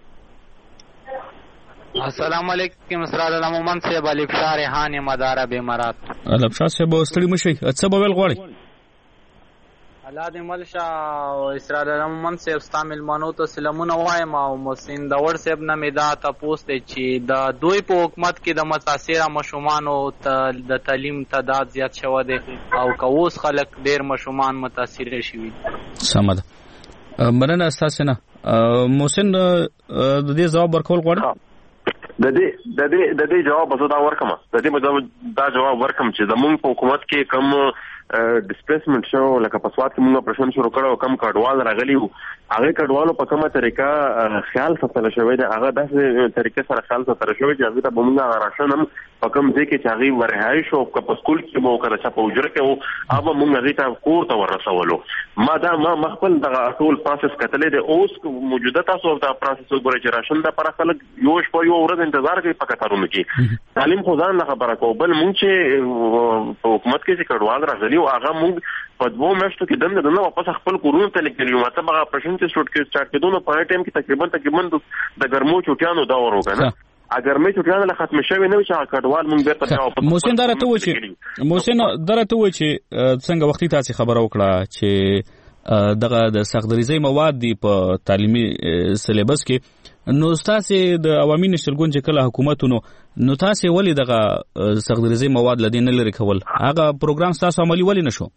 السلام علیکم اسرار العمومن صاحب علي فشار هاني مدار به مرات علي فشار صاحب ستړي مشي څه به ویل غواړي الله دې ملشا او اسرار العمومن صاحب استعمال مانو ته سلامونه وایم او محسن داور صاحب نه مدا تاسو ته چې د دوی په حکومت کې د متاثره مشومان او د تعلیم تعداد زیات شوه دي او کووس خلک ډیر مشومان متاثر شوي سمد مننه اساسه نه محسن د دې جواب ورکول غواړم د دې د دې د دې جواب زه دا ورکم د دې دا جواب ورکم چې زموږ په حکومت کې کم ډیسپلیسمنت شو لکه په سواد کې موږ پرشن شروع کړو کم کډوال راغلی وو هغه کډوالو په کومه طریقه خیال ساتل شوی دی هغه داسې طریقې سره خیال ساتل شوی چې هغه ته موږ راشن هم په کوم ځای کې چې هغه ورهایش او په سکول کې مو کړه چې په وجره کې وو هغه موږ هغه ته کور ته ورسولو ما دا ما مخبل دغه ټول پروسس کتلې دی اوس موجوده تاسو دا پروسس وګورئ چې راشن د پر خلک یوش په یو ورځ انتظار کوي په کتارونو کې تعلیم خو ځان نه خبره کو بل موږ چې په حکومت کې چې کډوال راغلي او هغه موږ په دوه میاشتو کې دنه دنه واپس خپل کورونو ته لیکلو ماته هغه پرشن چې شوټ کې سٹارټ کېدو په ټایم کې تقریبا تقریبا د ګرمو چوټیانو دا ورو کنه اگر مې چوټیانو له ختم شوی نه چې کډوال موږ به په واپس محسن درته و چې محسن درته و چې څنګه وختي تاسو خبره وکړه چې دغه د سختدریزي مواد دی په تعلیمي سلیبس کې نو تاسو د عوامي نشرګون چې کله حکومتونو نو تاسو ولې دغه سختدریزي مواد لدین لري کول هغه پروګرام تاسو عملی ولې نشو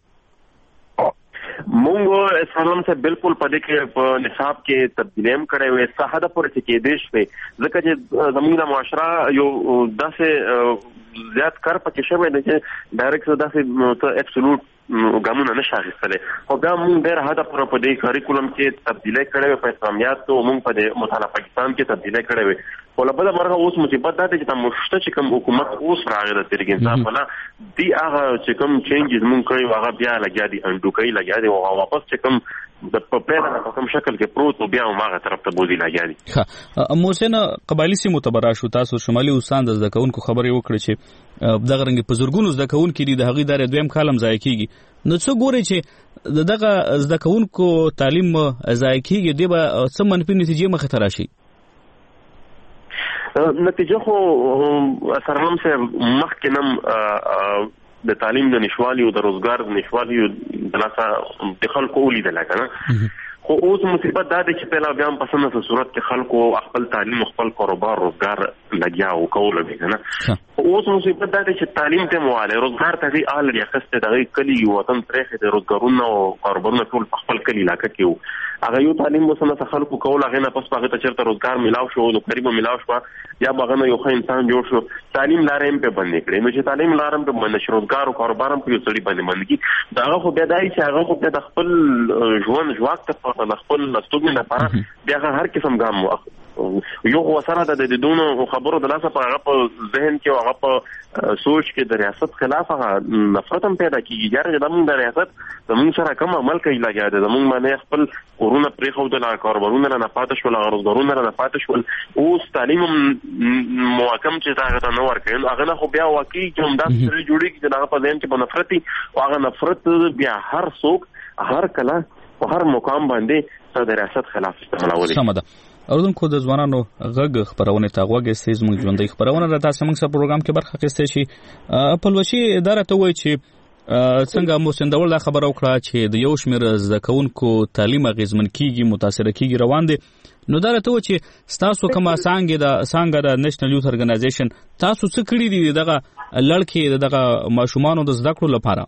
مونږ اسلام څخه بالکل پدې کې په نصاب کې تبدیلی هم کړې وې صحه پر چې کې دیش په ځکه چې زموږ د معاشره یو داسې زیات کار پکې شوی دی چې ډایرکټ داسې ته ابسولوټ ګامونه نشه اخیستلې خو دا مونږ ډېر هدا پر په دې کاریکولم کې تبدیلی کړې وې په اسلامیات او مونږ په دې مطالعه پاکستان کې تبدیلی کړې وې ولبل مرغه اوس مصیبت ده چې تاسو مشته چې کوم حکومت اوس راغی د تیرګ انصاف ولا دی هغه چې کوم چینجز مونږ کړی هغه بیا لګیا دي انډو کوي لګیا دي او واپس چې کوم د په پیدا په کوم شکل کې پروت او بیا هغه طرف ته بوزي لګیا دي ها محسن قبایلی سیمو ته براشو تاسو شمالي اوسان د ځکونکو خبرې وکړي چې دغه رنګ په زورګونو زده کوونکي دي د هغې دارې دویم کالم ضایع کیږي. نو څه ګوري چې دغه زده کوونکو تعلیم ضایع کیږي دی به څه منفي نتیجې مخې ته راشي؟ نتیجه خو سرنم صاحب مخکې نم د تعلیم د نشوالي او د روزګار د نشوالي د لاسه د خلکو ولیدله که نه، خو اوس مصیبت دا دی چې پهلا بیا هم په څه نه څه صورت کې خلکو خپل تعلیم خپل کاروبار روزګار لګیا او کوله دی که نه. خو اوس مصیبت دا دی چې تعلیم ته موالی روزګار ته دی آلري اخیستی د هغې کلي وطن پرېښې د روزګارونه او کاروبارونه ټول په خپل کلي علاقه کې وو. هغه یو تعلیم به څه نه څه خلکو کول، هغې نه پس په هغې ته چېرته روزګار میلاو شو، نوکري به میلاو شوه، یا به هغه نه یو ښه انسان جوړ شو. تعلیم لاره هم پرې بندې کړې. نو چې تعلیم لاره هم پرې بنده شي، روزګار او کاروبار هم پرې یو سړي باندې بند کړي، د هغه خو بیا دا وي چې هغه خو بیا د خپل ژوند ژواک دپاره د خپل استوګنې لپاره بیا هغه هر قسم ګام واخلي. یو خو سره د دې دونو خبرو د لاسه په هغه په ذهن کې او هغه په سوچ کې د ریاست خلاف هغه نفرت هم پیدا کېږي. یاره چې زموږ د ریاست زموږ سره کوم عمل کوي لګیا دی، زموږ باندې خپل کورونه پرېښودل، کاروبارونه رانه پاتې شول، روزګارونه رانه پاتې شول، اوس تعلیم هم محکم چې هغه ته نه ورکوي. نو هغه نه خو بیا واقعي چې همداسې سړي جوړېږي چې د هغه په ذهن کې به نفرت وي، او هغه نفرت بیا هر څوک هر کله په هر مقام باندې د ریاست خلاف استعمالولی. سمه ده. اوردونکو د ځوانانو غږ خبرونه ته غوږ ایسئ. زموږ ژوندۍ خبرونه را تاسو موږ سره پروګرام کې برخه اخیستی شي. پلوچي اداره ته وایي چې څنګه محسن دول دا خبره وکړه چې د یو شمېر زده کوونکو تعلیم اغېزمن کیږي، متاثره کیږي، روان دي. نو دا راته وایي چې ستاسو کومه څانګه د څانګه د نیشنل یوث ارګنایزیشن تاسو څه کړي دي دغه لړکې دغه ماشومانو د زده کړو لپاره؟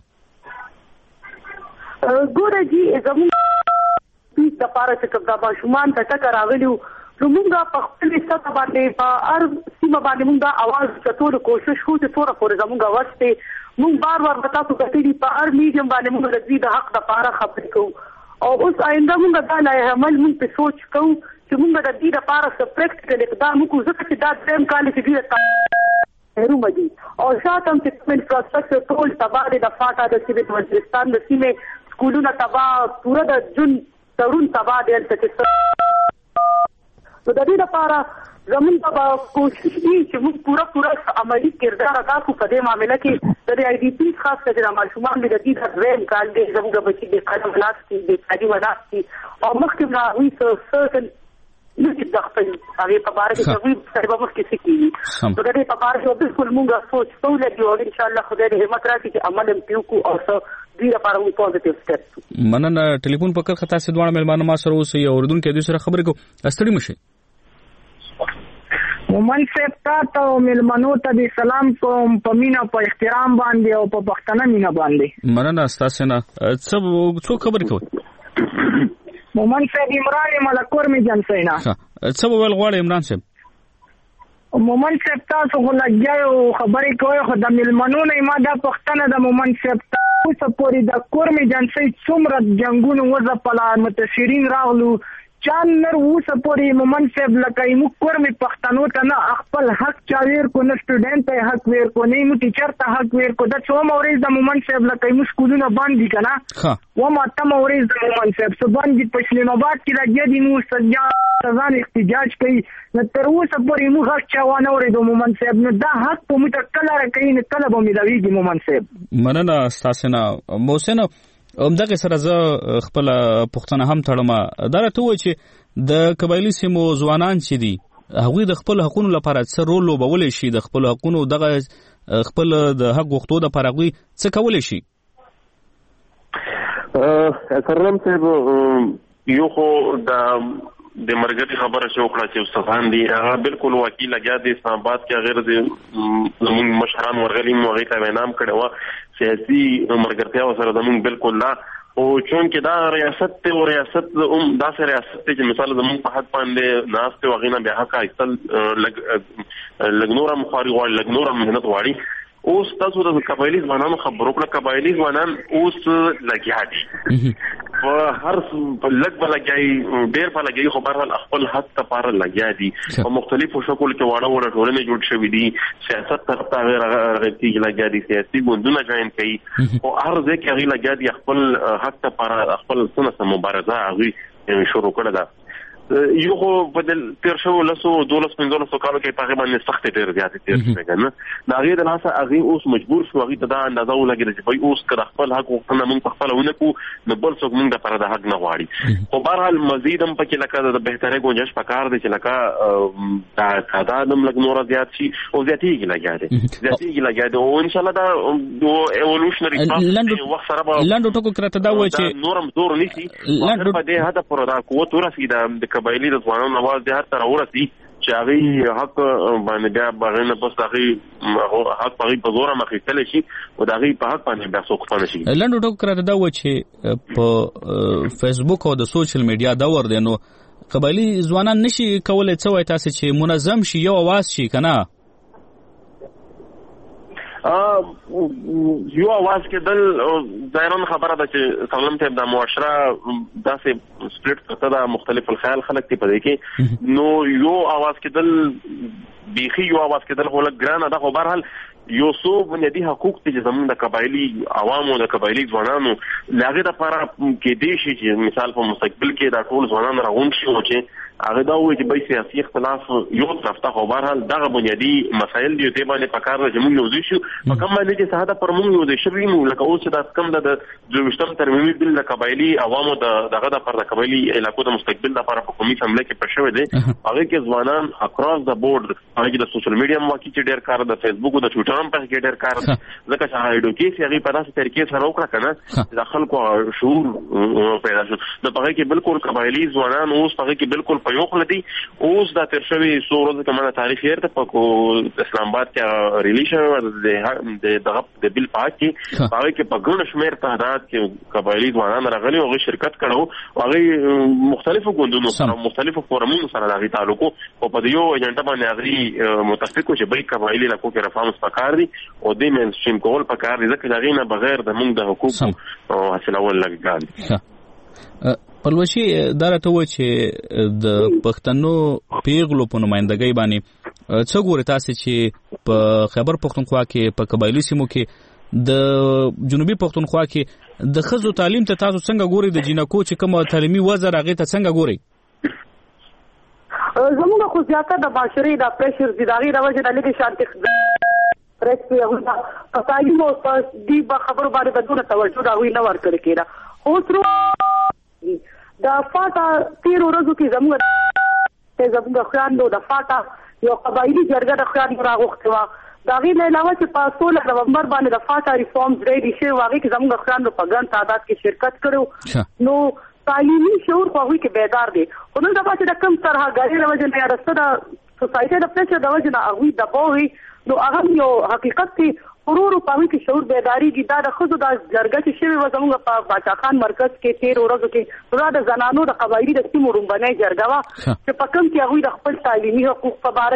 ګوره جی زموږ پیس د پاره چې کوم د ماشومان ته ټکر راغلی و، نو موږ په خپلې سطح باندې په هر سیمه باندې موږ دا اواز چتولو کوشش کوو چې څومره پورې زموږ اواز دی. موږ بار بار به تاسو کتلي په هر میډیم باندې موږ د دوی د حق دپاره خبرې کوو، او اوس آینده موږ دا لایحه عمل موږ پې سوچ کوو چې موږ د دوی دپاره څه پریکټیکل اقدام وکړو، ځکه چې دا درېیم کال چې دوی د رومه دي او شاته هم چې کوم انفراسټرکچر ټول تباه دی، د فاټا د سیمې د وزیرستان د سیمې سکولونه تباه، پوره د جون تړون تباه دی. هلته چې نو د دې لپاره زموږ به کوشش وي چې موږ پوره پوره عملي کردار ادا کړو په دې معامله کې. د آی ډي پي خاص کر د ماشومان د دې د درېیم کال دی زموږ بچي د قدم لاستي د تعلیم لاستي او مخکې نه وي څه نشي د خپل هغه په اړه چې دوی سره به کې سکیږي. نو د دې په اړه یو بالکل موږ سوچ کوو چې ان شاء الله خدای دې همت راکړي چې عمل هم پیوکو او څه دوی لپاره وي پوزټیو سټیپ. مننه. ټلیفون په کړ خطا سي دوه مېلمانه ما سره اوسې او اردن کې دوی سره خبرې کوو. استړي مشي مومن صاحب تاسو مېلمنو ته د سلام کوم په مینا په احترام باندې او په پښتنه مینا باندې. مننه تاسو نه. څه څو خبرې کوي؟ مومن صاحب عمران ملکور می جنسینا. څه ویل غواړي عمران صاحب؟ مومن صاحب تاسو غلګیاو خبرې کوي، خو د مېلمنو نه ما دا پښتنه د مومن صاحب تاسو پوری د کور می جنسي څومره جنگونو وځپلا متشرین راغلو چان نر وسه پوری مومن صاحب لکه یو کور می پښتنو ته نه خپل حق چاویر کو نه سټوډنټ ته حق ویر کو نه مو ټیچر ته حق ویر کو د څو مورز د مومن صاحب لکه یو سکولونه باندې کنا ها و ما ته مورز د مومن صاحب سو باندې په اسلامآباد کې راځي د مو سجا ځان احتجاج کوي نو تر اوسه پوری مو حق چاوانه ورې د مومن صاحب نو دا حق په مو ته کله راکې نه کله به ملويږي مومن صاحب. مننه تاسو نه محسن. همدغه سره زه خپل پښتنه هم تړم. دا راته و چې د قبایلی سیمو ځوانان چې دي هغه د خپل حقوقو لپاره څه رول لوبول شي، د خپل حقوقو دغه خپل د حق غوښتو د لپاره غوي څه کول شي؟ کرم صاحب یو خو د د مرګري خبره شو کړه چې استادان دي هغه بالکل وکیل لګیا دي اسلام آباد کې غیر د زمون مشران ورغلي مو هغه ته نام کړو سیاسي مرګرتیا سره زمون بالکل لا او چون کې دا ریاست ته او ریاست هم دا سره ریاست چې مثال زمون په حد باندې ناس ته وغینا به حق ایستل لګنورم خاري وړ لګنورم مهنت واړي اوس تاسو د قبایلی ځوانانو خبرو کړه قبایلی ځوانان اوس لګیا دي په هر لګ بلګي ډېر بلګي خو بهر خپل حق ته پار لګیا دي په مختلفو شکل کې واړه وړه ټولنې جوړ شوې دي سیاست طرف ته غیرتي لګیا دي سیاسي ګوندونه جوړ کوي او هر ځکه هغه لګیا دي خپل حق ته پار خپل سنت مبارزه هغه شروع کړه ده یو خو په دل تیر شو لسو دولس پنځلس کالو کې په باندې سخت ډیر زیات تیر شوی کنه دا غیر د لاسه هغه اوس مجبور شو هغه ته دا اندازه ولګی چې وای اوس کړه خپل حق وختنه موږ خپل ونکو نو بل څوک موږ د پر د حق نه غواړي خو بهرحال مزید هم پکې لکه د بهتره گنجائش پکار دي چې لکه دا تعداد هم لګ نور زیات شي او زیاتېږي لګیا دي زیاتېږي لګیا دي او ان شاء الله دا ایوولوشنری پروسس وخت سره به لاندو ټکو کرته دا و چې نورم زور نشي لاندو په دې هدف پر دا قوت ورسېد د قبایلی د ځوانانو आवाज د هر تر ورسي چې هغه حق باندې بیا باغنه پس هغه حق په زور مخېتل شي او د هغه په حق باندې بیا څوک پنه شي لاندو ټکو کرته دا و چې په فیسبوک او د سوشل میډیا دا ور دي نو قبایلی ځوانان نشي کولای څه وای تاسو چې منظم شي یو आवाज شي کنه یو आवाज کې دل ظاهرا خبره ده چې سلام ته د معاشره داسې سپلیټ کړه دا مختلف الخیال خلک ته پدې کې نو یو आवाज کې دل بیخي یو आवाज کې دل هولک ګرانه ده خو بهرحال یو څو بنیادی حقوق چې زموږ د قبایلی عوامو د قبایلی ځوانانو لاغه د لپاره کې دي چې مثال په مستقبل کې دا ټول ځوانان راغون شي او چې هغه دا وایي چې به سیاسي اختلاف یو طرف ته خو بهرحال دغه بنیادی مسایل دي ته باندې پکار د جمهور یو ځای شو په کوم باندې چې ساده پر موږ یو ځای شوی نو لکه اوس د کم د دویشتم ترمیم بل د قبایلی عوامو د دغه د پر د قبایلی علاقو د مستقبل لپاره په کومي حمله کې پښو دي هغه کې ځوانان اکراس د بورډ هغه د سوشل میډیا مو کې ډېر کار د فیسبوک او د ټویټر هم په کې ډېر کار ځکه چې هغه ایډوکیشن هغه په داسې طریقې سره وکړه کنه د خلکو شعور پیدا شو د هغه کې بالکل قبایلی ځوانان اوس هغه کې بالکل په یو خل دي اوس دا تر شوی څو ورځې کومه تاریخ یې ته په اسلام آباد کې ریلیشن د دغه د بل پاکي هغه کې په ګڼ شمېر تعداد کې قبایلی ځوانان راغلي او شرکت کړو هغه مختلفو ګوندونو سره مختلفو فورمونو سره راغلي تعلق او په یو ایجنټ باندې هغه متفقو چې به قبایلی لکو کې رفامس پکار دي او د مین سټریم کول پکار دي ځکه دا غینه بغیر د موږ د حقوقو او حاصلول لګان پلوشي دا راته و چې د پښتنو پیغلو په نمائندګۍ باندې څو ګوري تاسو چې په خیبر پښتونخوا کې په قبایلی سیمو کې د جنوبي پښتونخوا کې د خزو تعلیم ته تاسو څنګه ګوري د جنکو چې کوم تعلیمي وزر هغه ته څنګه ګوري زموږ خو زیاته د باشري د پريشر زیاتې د وجه نه لګي شانتي رسمي هغه په تعلیم او په دې خبرو باندې بدونه توجه دا وی نه ورکړي کېده اوس د فاټا تیر ورځو کې زموږ ته زموږ خیاندو د فاټا یو قبایلی جرګه د خیاندو راغوښته و دا غي نه علاوه چې په سولہ نومبر باندې د فاټا ریفارمز ډے دي شی واغې کې زموږ خیاندو په ګڼ تعداد کې شرکت کړو نو تعلیمي شعور په وی کې بیدار دي خو نن دا چې د کم طرح غړي راوځي نه راسته د سوسایټي د پرېشر د وجه نه هغه د بووي نو هغه یو حقیقت دی ورورو په وی کې شعور بیداری دي دا د خزو د جرګه چې شوی و زموږ په باچا خان مرکز کې تیر ورځو کې دا د زنانو د قبایلی د سیمو رومبنۍ جرګه وا چې په کوم کې هغه د خپل تعلیمي حقوق په اړه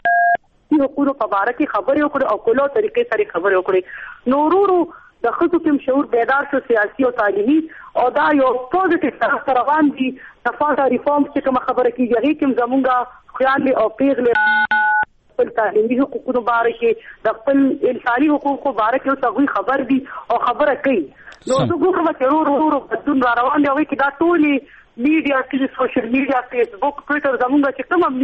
کې حقوقو په اړه کې خبرې وکړي او کولو طریقې سره خبرې وکړي نو ورورو د خزو کوم شعور بیدار شو سیاسي او تعلیمي او دا یو پوزټیو طرف روان دي د فاټا ریفارم چې کوم خبره کیږي هغه کوم زمونږه خیال او پیغله خپل تعلیمي حقوقو باره کې د خپل انساني حقوقو باره کې څه خبر دي او خبره کوي نو زه ګورم چې ورو ورو بدلون را روان دی او کې دا ټولي میډیا کې سوشل میډیا فیسبوک ټویټر زمونږ چې کوم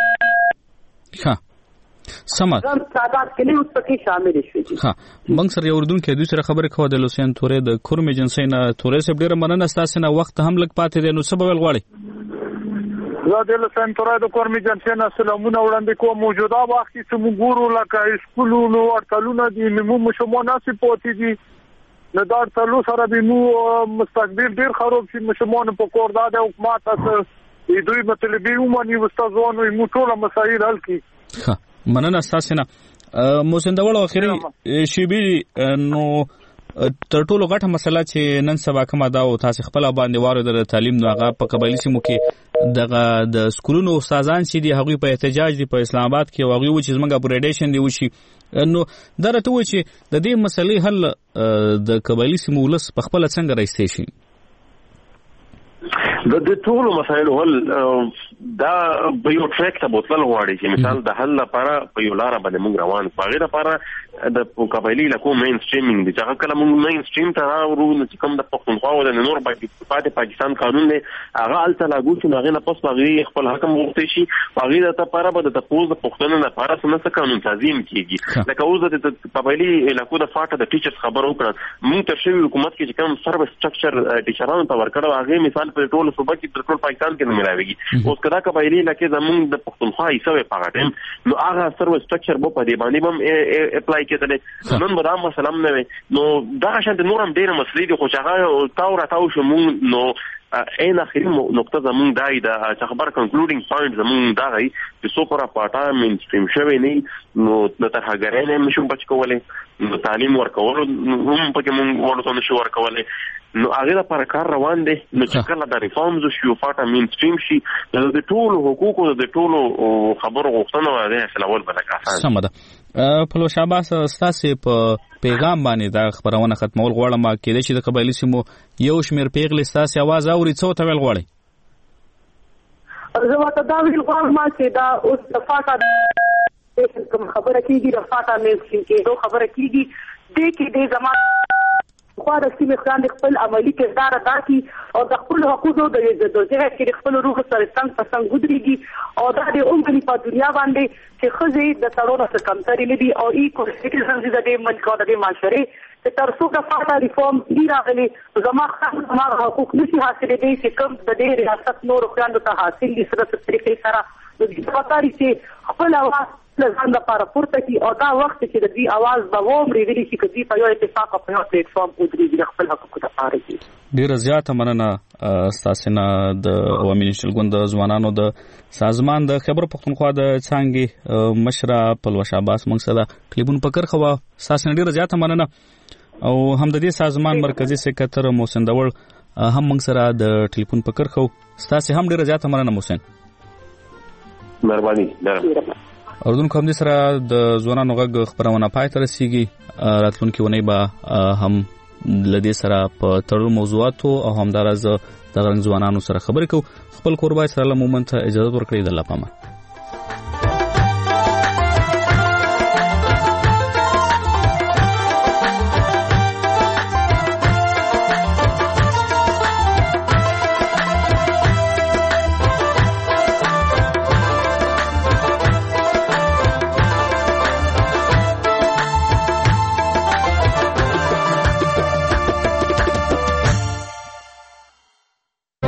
میډیا ها سم زم تعداد کې نه اوس پکې شامل شي ها موږ سره یو اردن کې دوی سره خبرې کوو د لوسین تورې د کورم ایجنسی نه تورې سره ډیره مننه تاسو نه وخت هم لګ پاتې دی نو سبب غواړي زه د لوسین تورې د کورم ایجنسی نه سلامونه وړاندې کوم موجوده وخت چې موږ ګورو لکه سکولونو ورتلونه دي نمو مشمونه سي پوتې دي نه دا تلو سره به مو مستقبل ډیر خراب شي مشمونه په کور دا د حکومت ته دوی مطلبي ومني واستاذونو مو ټول مسایل حل کی ها مننه تاسو نه موسندول اخري شیبي نو تر ټولو غټه مسله چې نن سبا کومه دا او تاسو خپل باندې واره د تعلیم نو هغه په قبایلی سیمو کې دغه د سکولونو استادان چې دی هغه په احتجاج دی په اسلام آباد کې هغه و چې زمونږ اپریډیشن دی وشي نو دا راته و چې د دې مسلې حل د قبایلی سیمو ولس په خپل څنګه راځي شي د دې ټولو مسایلو حل دا په یو ټریک ته بوتل غواړي چې مثال د حل لپاره په یو لار باندې موږ روان په غیر لپاره د قبایلی لکو مین سټریمینګ دي چې کله موږ مین سټریم ته راوړو چې کوم د پښتونخوا او د نور پاتې پاکستان قانون دی هغه الته لاګو چې هغه نه پس هغه خپل حکم وغوښتي شي هغه د لپاره به د تاسو د پښتون لپاره څه قانون تنظیم کیږي لکه اوس د قبایلی لکو د فاټه د ټیچرز خبرو کړه موږ تر شوی حکومت کې چې کوم سروس سټرکچر ټیچرانو ته ورکړو هغه مثال په ټول صوبه کې د ټول پاکستان کې نه ملاويږي اوس کدا قبایلی لکه زمونږ د پښتونخوا حصہ په هغه ټیم نو هغه سروس سټرکچر به په دې باندې هم اپلای کېدل نن به دا مسله نه وي نو دا شانت نور هم ډېر مسلې دي خو هغه تاو را تاو شو مونږ نو این اخري نقطه زمونږ دای د خبر کنکلودینګ پوینټ زمونږ دا غي چې سو پر پاټا مین سټریم شوی نه نو د ترهګرۍ نه مشو بچ کولې نو تعلیم ورکول هم پکې مونږ ورته نشو ورکولې نو هغه لپاره کار روان دي نو چې کله د ریفارمز شو فاټا مین سټریم شي د ټولو حقوقو د ټولو خبرو غوښتنه وایي خلاول بلکه اساس سم ده په شاباس ستاسو په پیغام باندې دا خبرونه ختمول غواړم کېدای شي د قبایلی سیمو یو شمیر پیغلې ستاسو आवाज اوري څو ته ویل غواړي زه واته دا ویل غواړم چې دا اوس د فاټا کوم خبره کیږي د فاټا مې چې دوه خبره کیږي د کې د زمانه خو د سیمې خان خپل عملی کردار ادا کی او د خپل حقوقو د دغه کې خپل روح سره څنګه څنګه ګذريږي او دا د عمرې په دنیا باندې چې خزي د تړونو څخه کمتري نه دي او ای کو سټیزنز د دې منکو د معاشري چې تر څو د فاټا ریفارم دی راغلي زما خان زما حقوق نشي حاصل دي چې کوم د دې ریاست نور خوندو ته حاصل دي سره طریقې سره د دې پاتاري چې خپل اواز لږه لپاره پورته کی او دا وخت چې د دې आवाज به ومري ویلي چې کدي په یو اتفاق په یو پلیټ فارم ودرېږي خپل حقوق ته پاره ډیر زیاته مننه ستاسو نه د عوامي نشل ګوند ځوانانو د سازمان د خبر پښتونخوا د څنګه مشره پلوش عباس موږ سره کلیبون پکر خو ستاسو ډیر زیاته مننه او هم د دې سازمان مرکزی سکرټر محسن دور هم موږ سره د ټلیفون پکر خو ستاسو هم ډیر زیاته مننه محسن مهرباني اردن کوم دي سره د ځوانانو غږ خبرونه پای ته رسیږي راتلونکي ونی به هم لدې سره په تړلو موضوعاتو او همدارز د غږ ځوانانو سره خبرې کوو خپل قربای سره له مومنت اجازه ورکړئ د الله پامه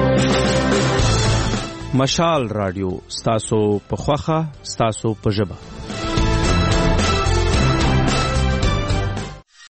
مشال رادیو ستاسو په خوخه ستاسو په ژبه